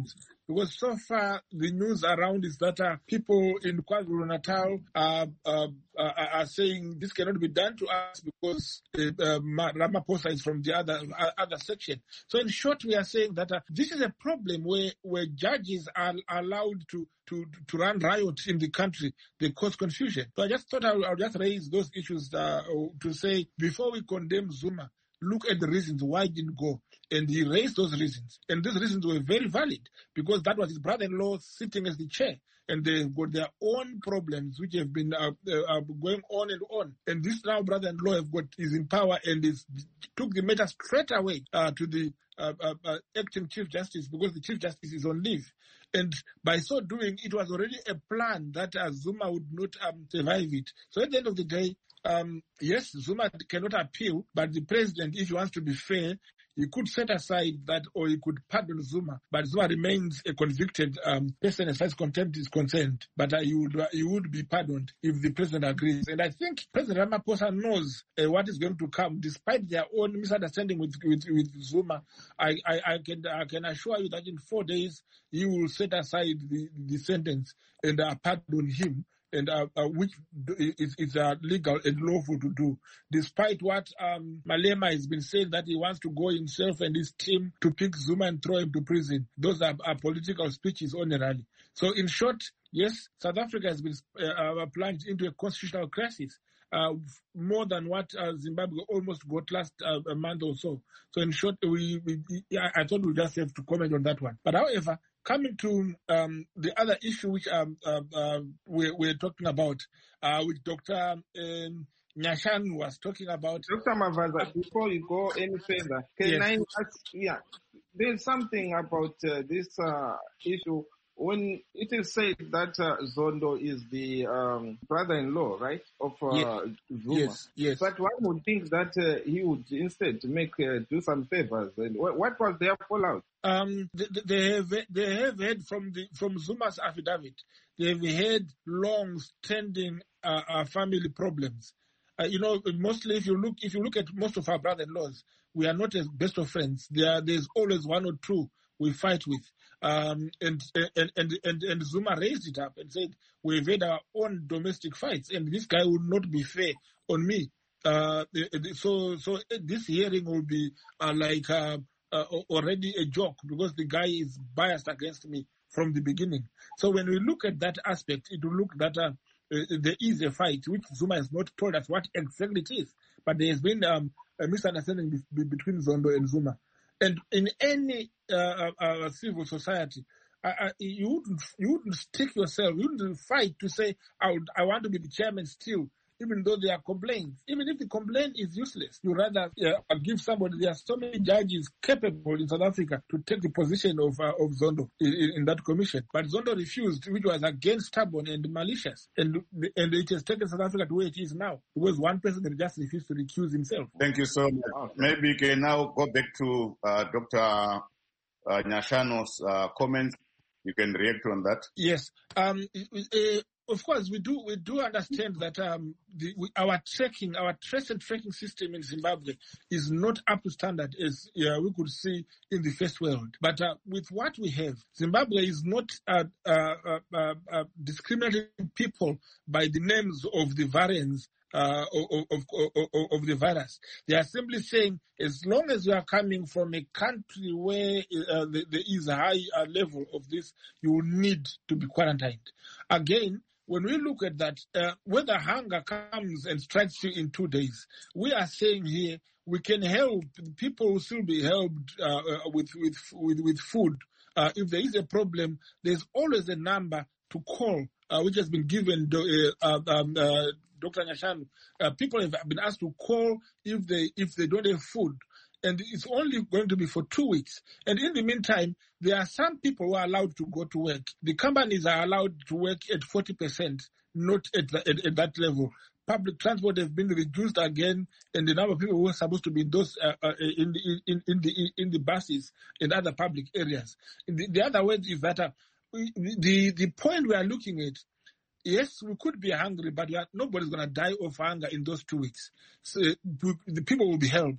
because so far the news around is that uh, people in KwaZulu-Natal uh, uh, uh, are saying this cannot be done to us because uh, uh, Ramaphosa is from the other uh, other section. So in short, we are saying that uh, this is a problem where, where judges are allowed to, to, to run riots in the country. They cause confusion. So I just thought I would, I would just raise those issues uh, to say, before we condemn Zuma, look at the reasons why he didn't go. And he raised those reasons. And those reasons were very valid because that was his brother-in-law sitting as the chair. And they've got their own problems which have been uh, uh, going on and on. And this now brother-in-law have got, is in power and is, took the matter straight away uh, to the uh, uh, uh, acting Chief Justice because the Chief Justice is on leave. And by so doing, it was already a plan that uh, Zuma would not um, survive it. So at the end of the day, um, yes, Zuma cannot appeal, but the president, if he wants to be fair, he could set aside that or he could pardon Zuma. But Zuma remains a convicted um, person as far as contempt is concerned. But uh, he, would, uh, he would be pardoned if the president agrees. And I think President Ramaphosa knows uh, what is going to come. Despite their own misunderstanding with, with, with Zuma, I, I, I, can, I can assure you that in four days, he will set aside the, the sentence and uh, pardon him. And uh, uh, which is, is uh, legal and lawful to do, despite what um, Malema has been saying that he wants to go himself and his team to pick Zuma and throw him to prison. Those are, are political speeches ordinarily. So in short, yes, South Africa has been uh, plunged into a constitutional crisis, uh, more than what uh, Zimbabwe almost got last uh, a month or so. So in short, we, we I thought we just have to comment on that one. But however, coming to um, the other issue which um, uh, uh, we're, we're talking about, uh, which Doctor Um, Nyashan was talking about. Doctor Mavaza, before you go any further, can Yes. I ask, yeah, there's something about uh, this uh, issue when it is said that uh, Zondo is the um, brother-in-law, right, of uh, Yes. Zuma. Yes, yes. But one would think that uh, he would instead make uh, do some favors. And what, what was their fallout? Um, they, they have they have heard from the from Zuma's affidavit. They have had long-standing uh, uh, family problems. Uh, you know, mostly if you look if you look at most of our brother-in-laws, we are not as best of friends. There, there's always one or two we fight with. Um, and, and and and and Zuma raised it up and said, we've had our own domestic fights, and this guy would not be fair on me. Uh, so so this hearing will be uh, like uh, uh, already a joke because the guy is biased against me from the beginning. So when we look at that aspect, it will look that uh, uh, there is a fight, which Zuma has not told us what exactly it is, but there has been um, a misunderstanding be- between Zondo and Zuma. And in any uh, uh, civil society, uh, uh, you wouldn't you wouldn't stick yourself, you wouldn't fight to say, I, would, I want to be the chairman still, even though there are complaints. Even if the complaint is useless, you rather uh, give somebody. There are so many judges capable in South Africa to take the position of uh, of Zondo in, in that commission. But Zondo refused, which was again stubborn and malicious. And and it has taken South Africa to where it is now, because one president just refused to recuse himself. Thank you so much. Okay. Maybe we can now go back to uh, Doctor Uh, Nyashano's uh, comments. You can react on that. Yes. Um, uh, of course, we do we do understand that um, the, we, our tracking, our trace and tracking system in Zimbabwe is not up to standard as uh, we could see in the first world. But uh, with what we have, Zimbabwe is not uh, uh, uh, uh, discriminating people by the names of the variants Uh, of, of, of, of the virus. They are simply saying, as long as you are coming from a country where uh, there is a high uh, level of this, you will need to be quarantined. Again, when we look at that, uh, whether hunger comes and strikes you in two days, we are saying here we can help. People will still be helped uh, uh, with, with, with, with food. Uh, if there is a problem, there's always a number to call, uh, which has been given uh, uh, um, uh, Doctor Nyashan. Uh, people have been asked to call if they if they don't have food, and it's only going to be for two weeks. And in the meantime, there are some people who are allowed to go to work. The companies are allowed to work at forty percent, not at, the, at, at that level. Public transport has been reduced again, and the number of people who are supposed to be in those uh, uh, in, the, in in the in the buses and other public areas. The, the other way is that uh, we, the the point we are looking at. Yes, we could be hungry, but we are, nobody's going to die of hunger in those two weeks. So we, the people will be helped.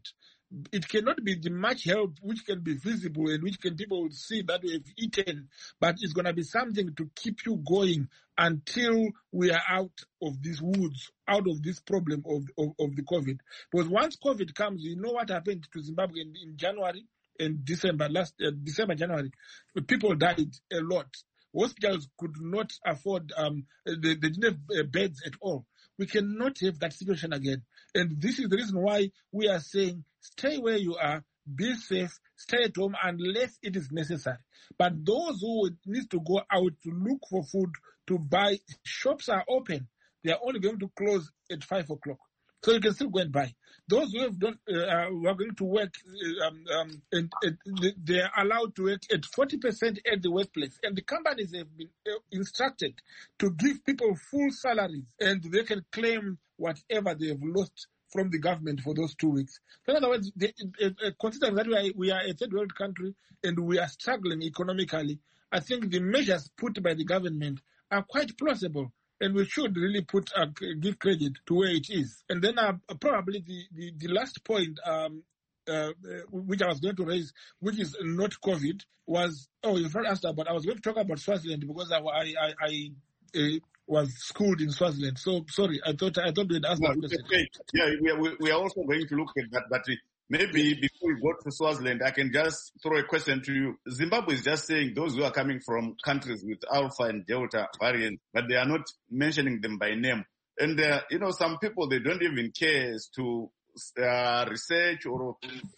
it cannot be the much help which can be visible and which can people will see that we have eaten, but it's going to be something to keep you going until we are out of these woods, out of this problem of, of, of the COVID. Because once COVID comes, you know what happened to Zimbabwe in, in January and December, last uh, December, January. People died a lot. Hospitals could not afford, um, they, they didn't have uh, beds at all. We cannot have that situation again. And this is the reason why we are saying, stay where you are, be safe, stay at home unless it is necessary. But those who need to go out to look for food, to buy, shops are open. They are only going to close at five o'clock. So you can still go and buy. Those who have done, uh, who are going to work, um, um, and, and they are allowed to work at forty percent at the workplace. And the companies have been instructed to give people full salaries, and they can claim whatever they have lost from the government for those two weeks. So in other words, they, uh, uh, considering that we are, we are a third world country and we are struggling economically, I think the measures put by the government are quite plausible. And we should really put uh, give credit to where it is. And then uh, probably the, the, the last point um, uh, which I was going to raise, which is not COVID, was, oh, you've not asked about, I was going to talk about Swaziland because I, I, I, I uh, was schooled in Swaziland. So, sorry, I thought I thought we'd ask no, that question. Okay. Yeah, we are, we are also going to look at that, but maybe before we go to Swaziland, I can just throw a question to you. Zimbabwe is just saying those who are coming from countries with Alpha and Delta variants, but they are not mentioning them by name. And, uh, you know, some people, they don't even care as to uh, research or,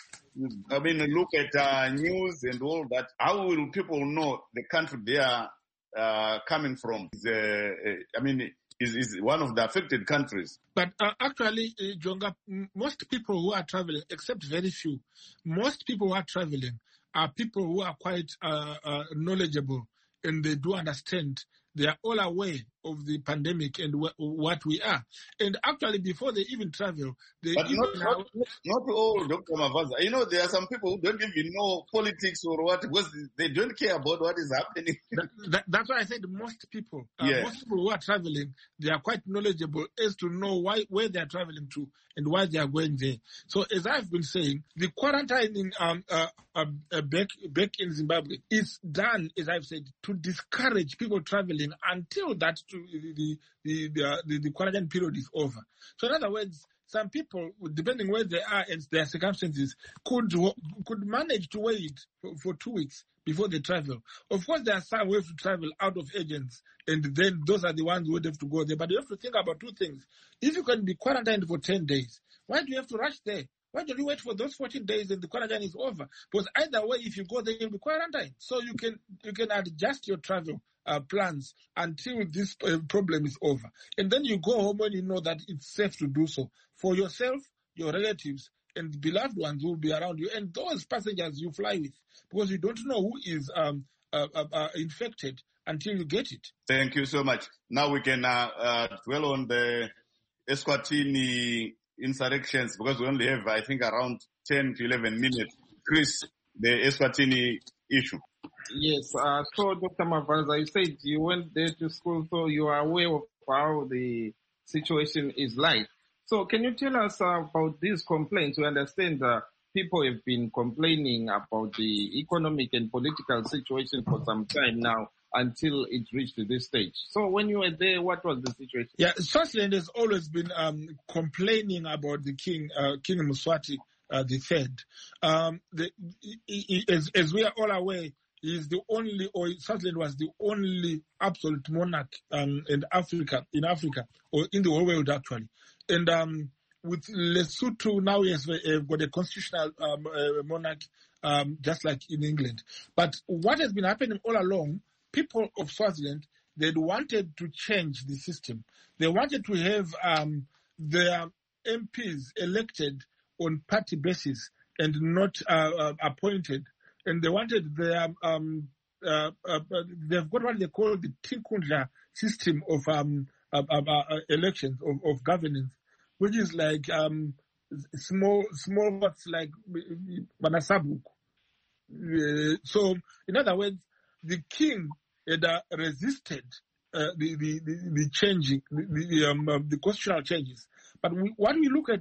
I mean, look at uh, news and all that. How will people know the country they are uh, coming from? Is, uh, I mean, Is, is one of the affected countries. But uh, actually, uh, Jonga, most people who are traveling, except very few, most people who are traveling are people who are quite uh, uh, knowledgeable and they do understand. They are all aware of the pandemic and wh- what we are. And actually, before they even travel, they but even not, now... not, not all, Doctor Mavaza. You know, there are some people who don't even know politics or what, because they don't care about what is happening. that, that, that's why I said most people, uh, yeah. most people who are traveling, they are quite knowledgeable as to know why where they are traveling to and why they are going there. So as I've been saying, the quarantining um, uh, uh, uh, back, back in Zimbabwe is done, as I've said, to discourage people traveling until that to, the, the, the, the, the quarantine period is over. So in other words, some people, depending where they are and their circumstances, could could manage to wait for, for two weeks before they travel. Of course, there are some who have to travel out of agents, and then those are the ones who would have to go there. But you have to think about two things. If you can be quarantined for ten days, why do you have to rush there? Why don't you wait for those fourteen days and the quarantine is over? Because either way, if you go there, you'll be quarantined. So you can you can adjust your travel uh, plans until this uh, problem is over. And then you go home when you know that it's safe to do so. For yourself, your relatives, and the beloved ones who will be around you, and those passengers you fly with. Because you don't know who is um, uh, uh, uh, infected until you get it. Thank you so much. Now we can uh, uh, dwell on the Eswatini insurrections, because we only have, I think, around ten to eleven minutes. Chris, the Eswatini issue. Yes, uh, so Doctor Mavaza, you said you went there to school, so you are aware of how the situation is like. So can you tell us uh, about these complaints? We understand uh, people have been complaining about the economic and political situation for some time now, until it reached this stage. So when you were there, what was the situation? Yeah, Swaziland has always been um, complaining about the king, uh, King Mswati uh, the third. Um, the, as, as we are all aware, he is the only, or Swaziland was the only absolute monarch um, in Africa, in Africa, or in the whole world actually. And um, with Lesotho now, he has uh, got a constitutional um, uh, monarch, um, just like in England. But what has been happening all along, people of Swaziland, they wanted to change the system. They wanted to have um, their M Ps elected on party basis and not uh, uh, appointed. And they wanted their, um, uh, uh, they've got what they call the Tinkundla system of um, uh, uh, uh, elections, of, of governance, which is like um, small, small what's like Banasabuk. Uh, so, in other words, the king had uh, resisted uh, the, the, the, the changing, the, the, um, uh, the constitutional changes. But we, what we look at is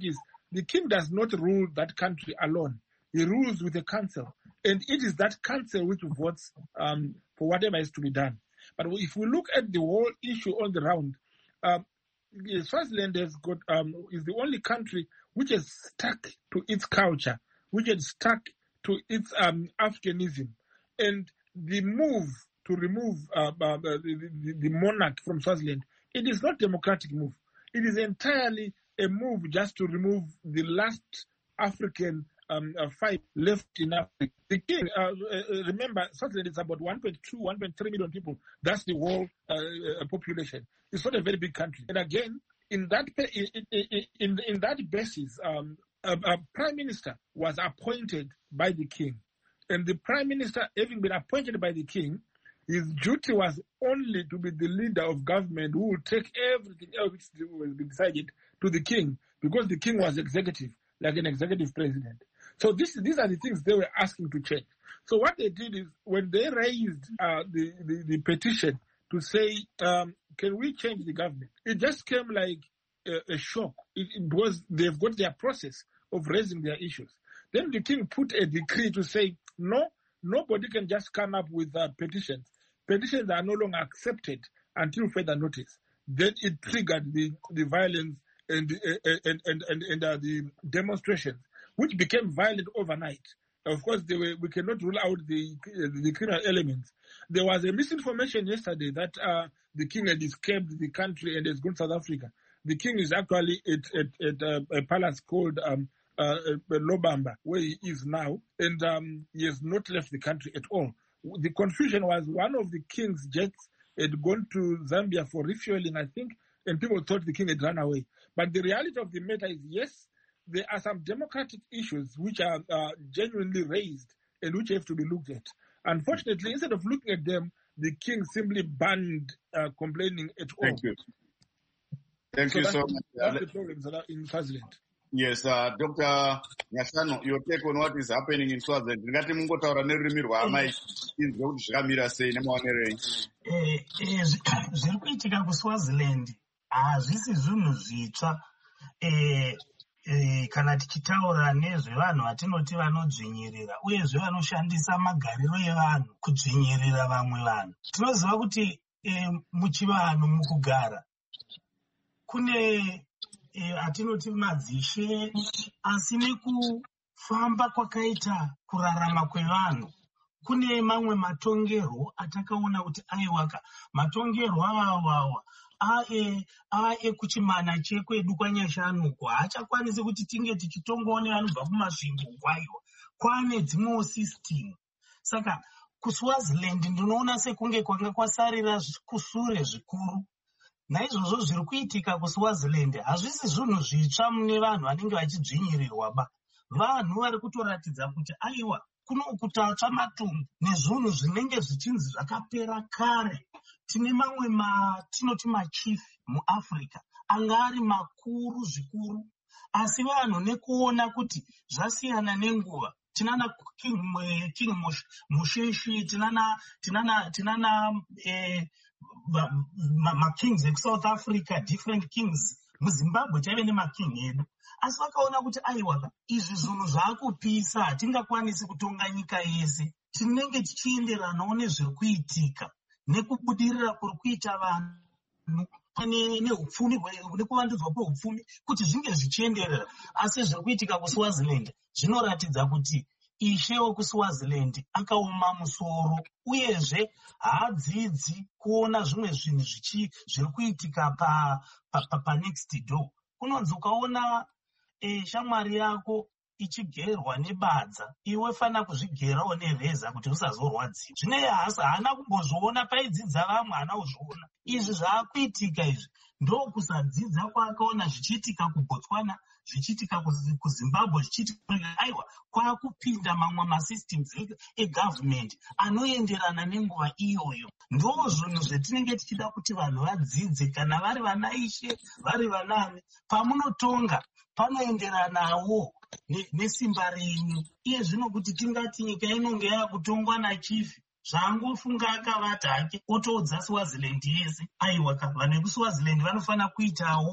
the king does not rule that country alone. He rules with a council. And it is that council which votes um, for whatever is to be done. But if we look at the whole issue on the round, um, Swaziland has got, um, is the only country which has stuck to its culture, which has stuck to its um, Africanism. And the move to remove uh, uh, the, the, the monarch from Swaziland, it is not a democratic move. It is entirely a move just to remove the last African um, uh, fight left in Africa. The king, uh, uh, remember, Swaziland is about one point two, one point three million people. That's the whole uh, uh, population. It's not a very big country. And again, in that in, in, in, in that basis, um, a, a prime minister was appointed by the king. And the prime minister, having been appointed by the king, his duty was only to be the leader of government who would take everything else which will be decided to the king, because the king was executive, like an executive president. So this, these are the things they were asking to change. So what they did is, when they raised uh, the, the, the petition to say, um, can we change the government? It just came like a, a shock. It, it was, they've got their process of raising their issues. Then the king put a decree to say, no, nobody can just come up with uh, petitions. Petitions are no longer accepted until further notice. Then it triggered the, the violence and, uh, and, and, and, and uh, the demonstrations, which became violent overnight. Of course, they were, we cannot rule out the, uh, the criminal elements. There was a misinformation yesterday that uh, the king had escaped the country and has gone to South Africa. The king is actually at, at, at uh, a palace called um, uh, Lobamba, where he is now, and um, he has not left the country at all. The confusion was one of the king's jets had gone to Zambia for refueling, I think, and people thought the king had run away. But the reality of the matter is, yes, there are some democratic issues which are uh, genuinely raised and which have to be looked at. Unfortunately, instead of looking at them, the king simply banned uh, complaining at all. Thank you. Thank so you that's, so much. That's the problems in Swaziland. Yes, uh, Doctor Nyashanu, your take on what is happening in Swaziland. Ngati mungotaura nerurimi rwamai inzwe kuti zvakamira sei nemaonerei. Eh, eh, zviri kuitika kuSwaziland hazvisi zvinhu zvitsva. Eh, eh, kana tichitaura nezvevanhu vatinoti vanodzvinyirira uyezve vanoshandisa magariro evanhu kudzvinyirira vamwe vanhu. Tinoziva kuti eh, muchivanhu mukugara kune atinoti madzishe, asi nekufamba kwakaita kurarama kwevanhu kune mamwe matongerwo atakaona kuti aiwaka. Matongerwo awawawa ae ae kuchimana chekwedu kwaNyashanuko haachakwanisi kuti tinge tichitongoona vanobva kumasvingo kwaiwa. Kwane dzimwewo system. Saka kuSwaziland ndinoona sekunge kwanga kwasarira kusure zvikuru. Naizvozvo zviri kuitika kuSwaziland hazvisi zvinhu zvitsva mune vanhu vanenge vachidzvinyirirwa ba. Vanhu vari kutoratidza kuti aiwa kuno kutatsva matumbu nezvinhu zvinenge zvichinzi zvakapera kare. Tine mamwe matinoti machifi muAfrica anga ari makuru zvikuru, asi vanhu nekuona kuti zvasiyana nenguva. Tinana King, King Musheshi, tinana tinana tinana eh, ma-kings eku-South Africa, different kings. MuZimbabwe chaive nemaking edu. Asi vakaona kuti aiwa, izvi zvinhu zvakupisa, hatingakwanisi kutonga nyika yese. Tinenge tichienderanawo nezviri kuitika, nekubudirira kuri kuita vanhu, nehupfumi, nekuvandudzwa kwehupfumi, kuti zvinge zvichienderera. Asi zviri kuitika kuSwaziland zvinoratidza kuti ishe wekuSwaziland akaoma musoro, uyezve haadzidzi kuona zvimwe zvinhu zviri kuitika pa, pa, pa, pa next door. Kunonzi ukaona e, shamwari yako ichigerwa nebadza, iwe fana kuzvigerawo nereza kuti usazorwadziwa. Zvine hasa haana kumbozviona, paidzidza vamwe haana kuzviona. Izvi zvaakuitika izvi ndokusadzidza kwaakaona zvichiitika kuBotswana, zvichiitika kuZimbabwe, zvichiitika aiwa kwakupinda mamwe masystems egovernment anoenderana nenguva iyoyo. Ndo zvinhu zvetinenge tichida kuti vanhu vadzidze kana vari vanaishe, vari vanani, pamunotonga panoenderanawo nesimba renyu. Iye zvino kuti tingati nyika inonge yakutongwa nachifi, zvangofunga akavata hake otoudza Swaziland yese. Aiwa, vanhu vekuSwaziland vanofana kuitawo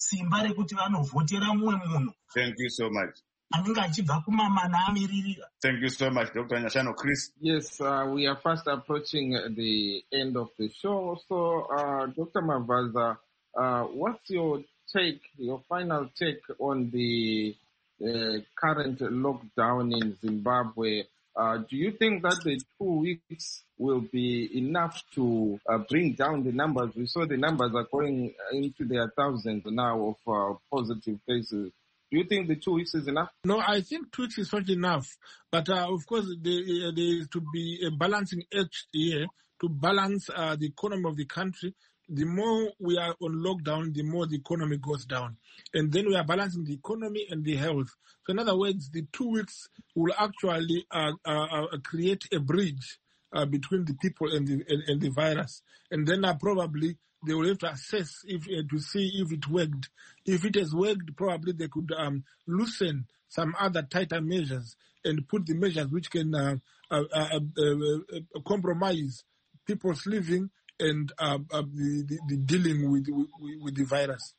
simba rekuti vanovhotera mumwe munhu Thank you so much. anenge achibva kumamana amiririra. Thank you so much, Doctor Nyashanu. Chris? Yes, uh, we are fast approaching the end of the show. So, uh, Doctor Mavaza, uh, what's your take, your final take on the uh, current lockdown in Zimbabwe? Uh, do you think that the two weeks will be enough to uh, bring down the numbers? We saw the numbers are going into their thousands now of uh, positive cases. Do you think the two weeks is enough? No, I think two weeks is not enough. But uh, of course, there, uh, there is to be a balancing act here to balance uh, the economy of the country. The more we are on lockdown, the more the economy goes down. And then we are balancing the economy and the health. So in other words, the two weeks will actually uh, uh, uh, create a bridge uh, between the people and the, and, and the virus. And then uh, probably they will have to assess if uh, to see if it worked. If it has worked, probably they could um, loosen some other tighter measures and put the measures which can uh, uh, uh, uh, uh, compromise people's living and uh, uh, the, the, the dealing with, with with the virus.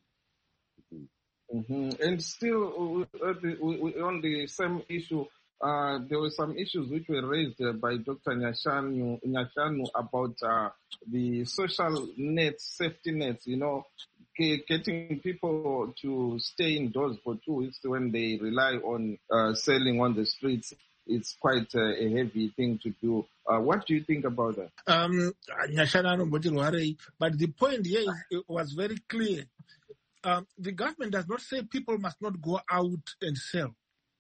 Mm-hmm. And still, uh, the, we, on the same issue, uh, there were some issues which were raised uh, by Doctor Nyashanu, Nyashanu about uh, the social nets, safety nets, you know, getting people to stay indoors for two weeks when they rely on uh, selling on the streets. It's quite uh, a heavy thing to do. Uh, what do you think about that? Um, but the point here is, it was very clear. Um, the government does not say people must not go out and sell.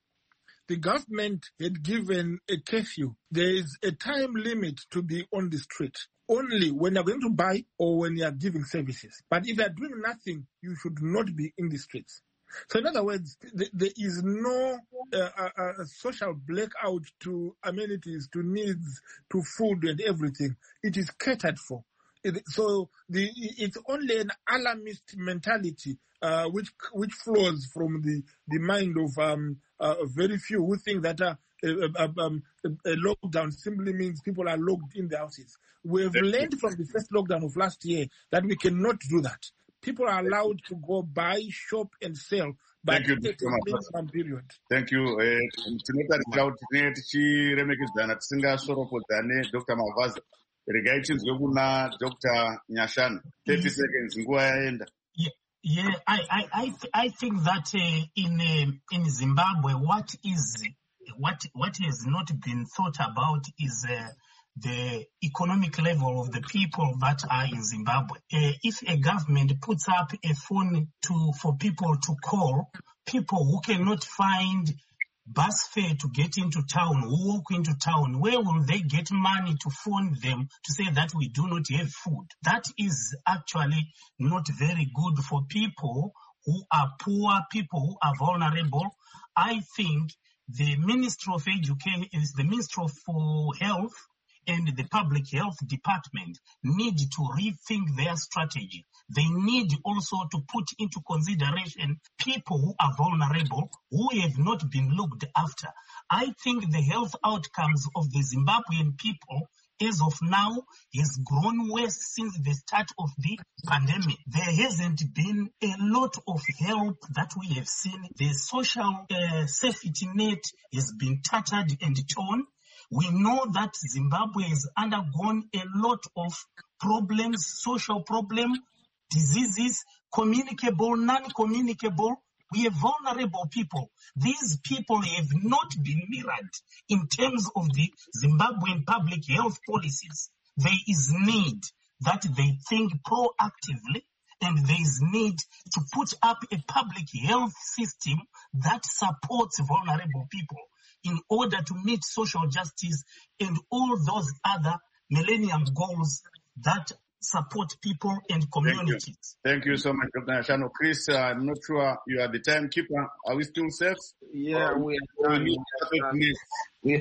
The government had given a curfew. There is a time limit to be on the street. Only when you're going to buy or when you are giving services. But if you are doing nothing, you should not be in the streets. So in other words, th- there is no uh, uh, uh, social blackout to amenities, to needs, to food and everything. It is catered for. It, so the, it's only an alarmist mentality uh, which which flows from the, the mind of um, uh, very few who think that uh, a, a, um, a lockdown simply means people are locked in their houses. We have learned from the first lockdown of last year that we cannot do that. People are allowed to go buy, shop, and sell, but Thank you, it's a minimum period. Thank you. Tinotarisira kuti tinenge tichiremekedzana tisingasoropodzane Doctor Mavaza. Regai chinzwe kuna Doctor Nyashanu. thirty seconds, nguva yaenda. Yeah, yeah, I, I, I, th- I think that uh, in uh, in Zimbabwe, what is what what has not been thought about is uh, the economic level of the people that are in Zimbabwe. Uh, if a government puts up a phone to for people to call, people who cannot find bus fare to get into town, who walk into town, where will they get money to phone them to say that we do not have food? That is actually not very good for people who are poor, people who are vulnerable. I think the Ministry of Education, is the Ministry for Health and the Public Health Department need to rethink their strategy. They need also to put into consideration people who are vulnerable, who have not been looked after. I think the health outcomes of the Zimbabwean people as of now has grown worse since the start of the pandemic. There hasn't been a lot of help that we have seen. The social uh, safety net has been tattered and torn. We know that Zimbabwe has undergone a lot of problems, social problems, diseases, communicable, non-communicable. We are vulnerable people. These people have not been mirrored in terms of the Zimbabwean public health policies. There is need that they think proactively, and there is need to put up a public health system that supports vulnerable people in order to meet social justice and all those other millennium goals that support people and communities. Thank you, Thank you so much, Doctor Nyashanu. Chris, uh, I'm not sure you are the timekeeper. Are we still safe? Yeah, or we are done. We are done. We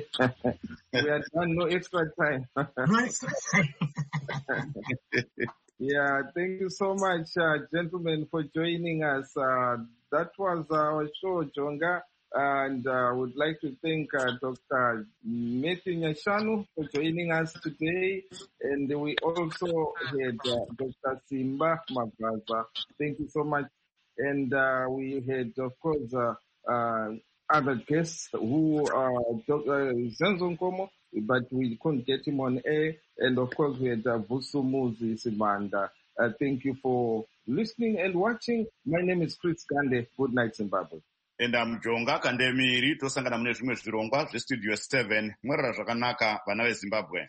are done. No extra time. Yeah, thank you so much, uh, gentlemen, for joining us. Uh, that was our show, Jonga. And I uh, would like to thank uh, Doctor Matthew Nyashanu for joining us today. And we also had uh, Doctor Simba Mavaza. Thank you so much And uh, we had, of course, uh, uh, other guests who are Doctor Zenzo Nkomo, but we couldn't get him on air. And of course, we had uh, Vusumuzi Simanda. Uh, thank you for listening and watching. My name is Chris Gande. Good night, Zimbabwe. And I'm Jonga Kandemiri, tosangana mune zvimwe zvirongwa zvestudio seven. Mwerera zvakanaka vana veZimbabwe.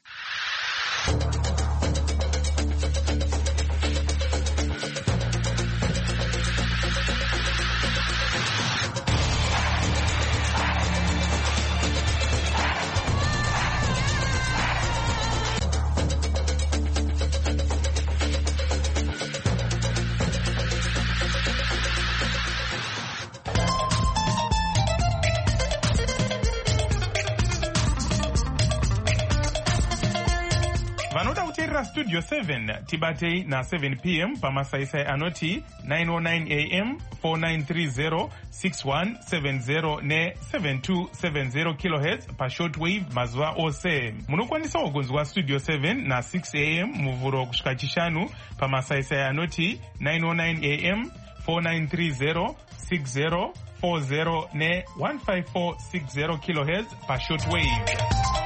Vanoda kuteerera Studio seven tibatei na seven p m pamasaisai anoti nine oh nine a m four nine three zero six one seven zero ne seven two seven zero kilohertz pashortwave mazuva ose. Munokwanisawo kunzwa Studio seven na six a m muvhuro kusvika chishanu pamasaisai anoti nine oh nine a m four nine three zero six zero four zero ne one five four six zero kilohertz pashortwave.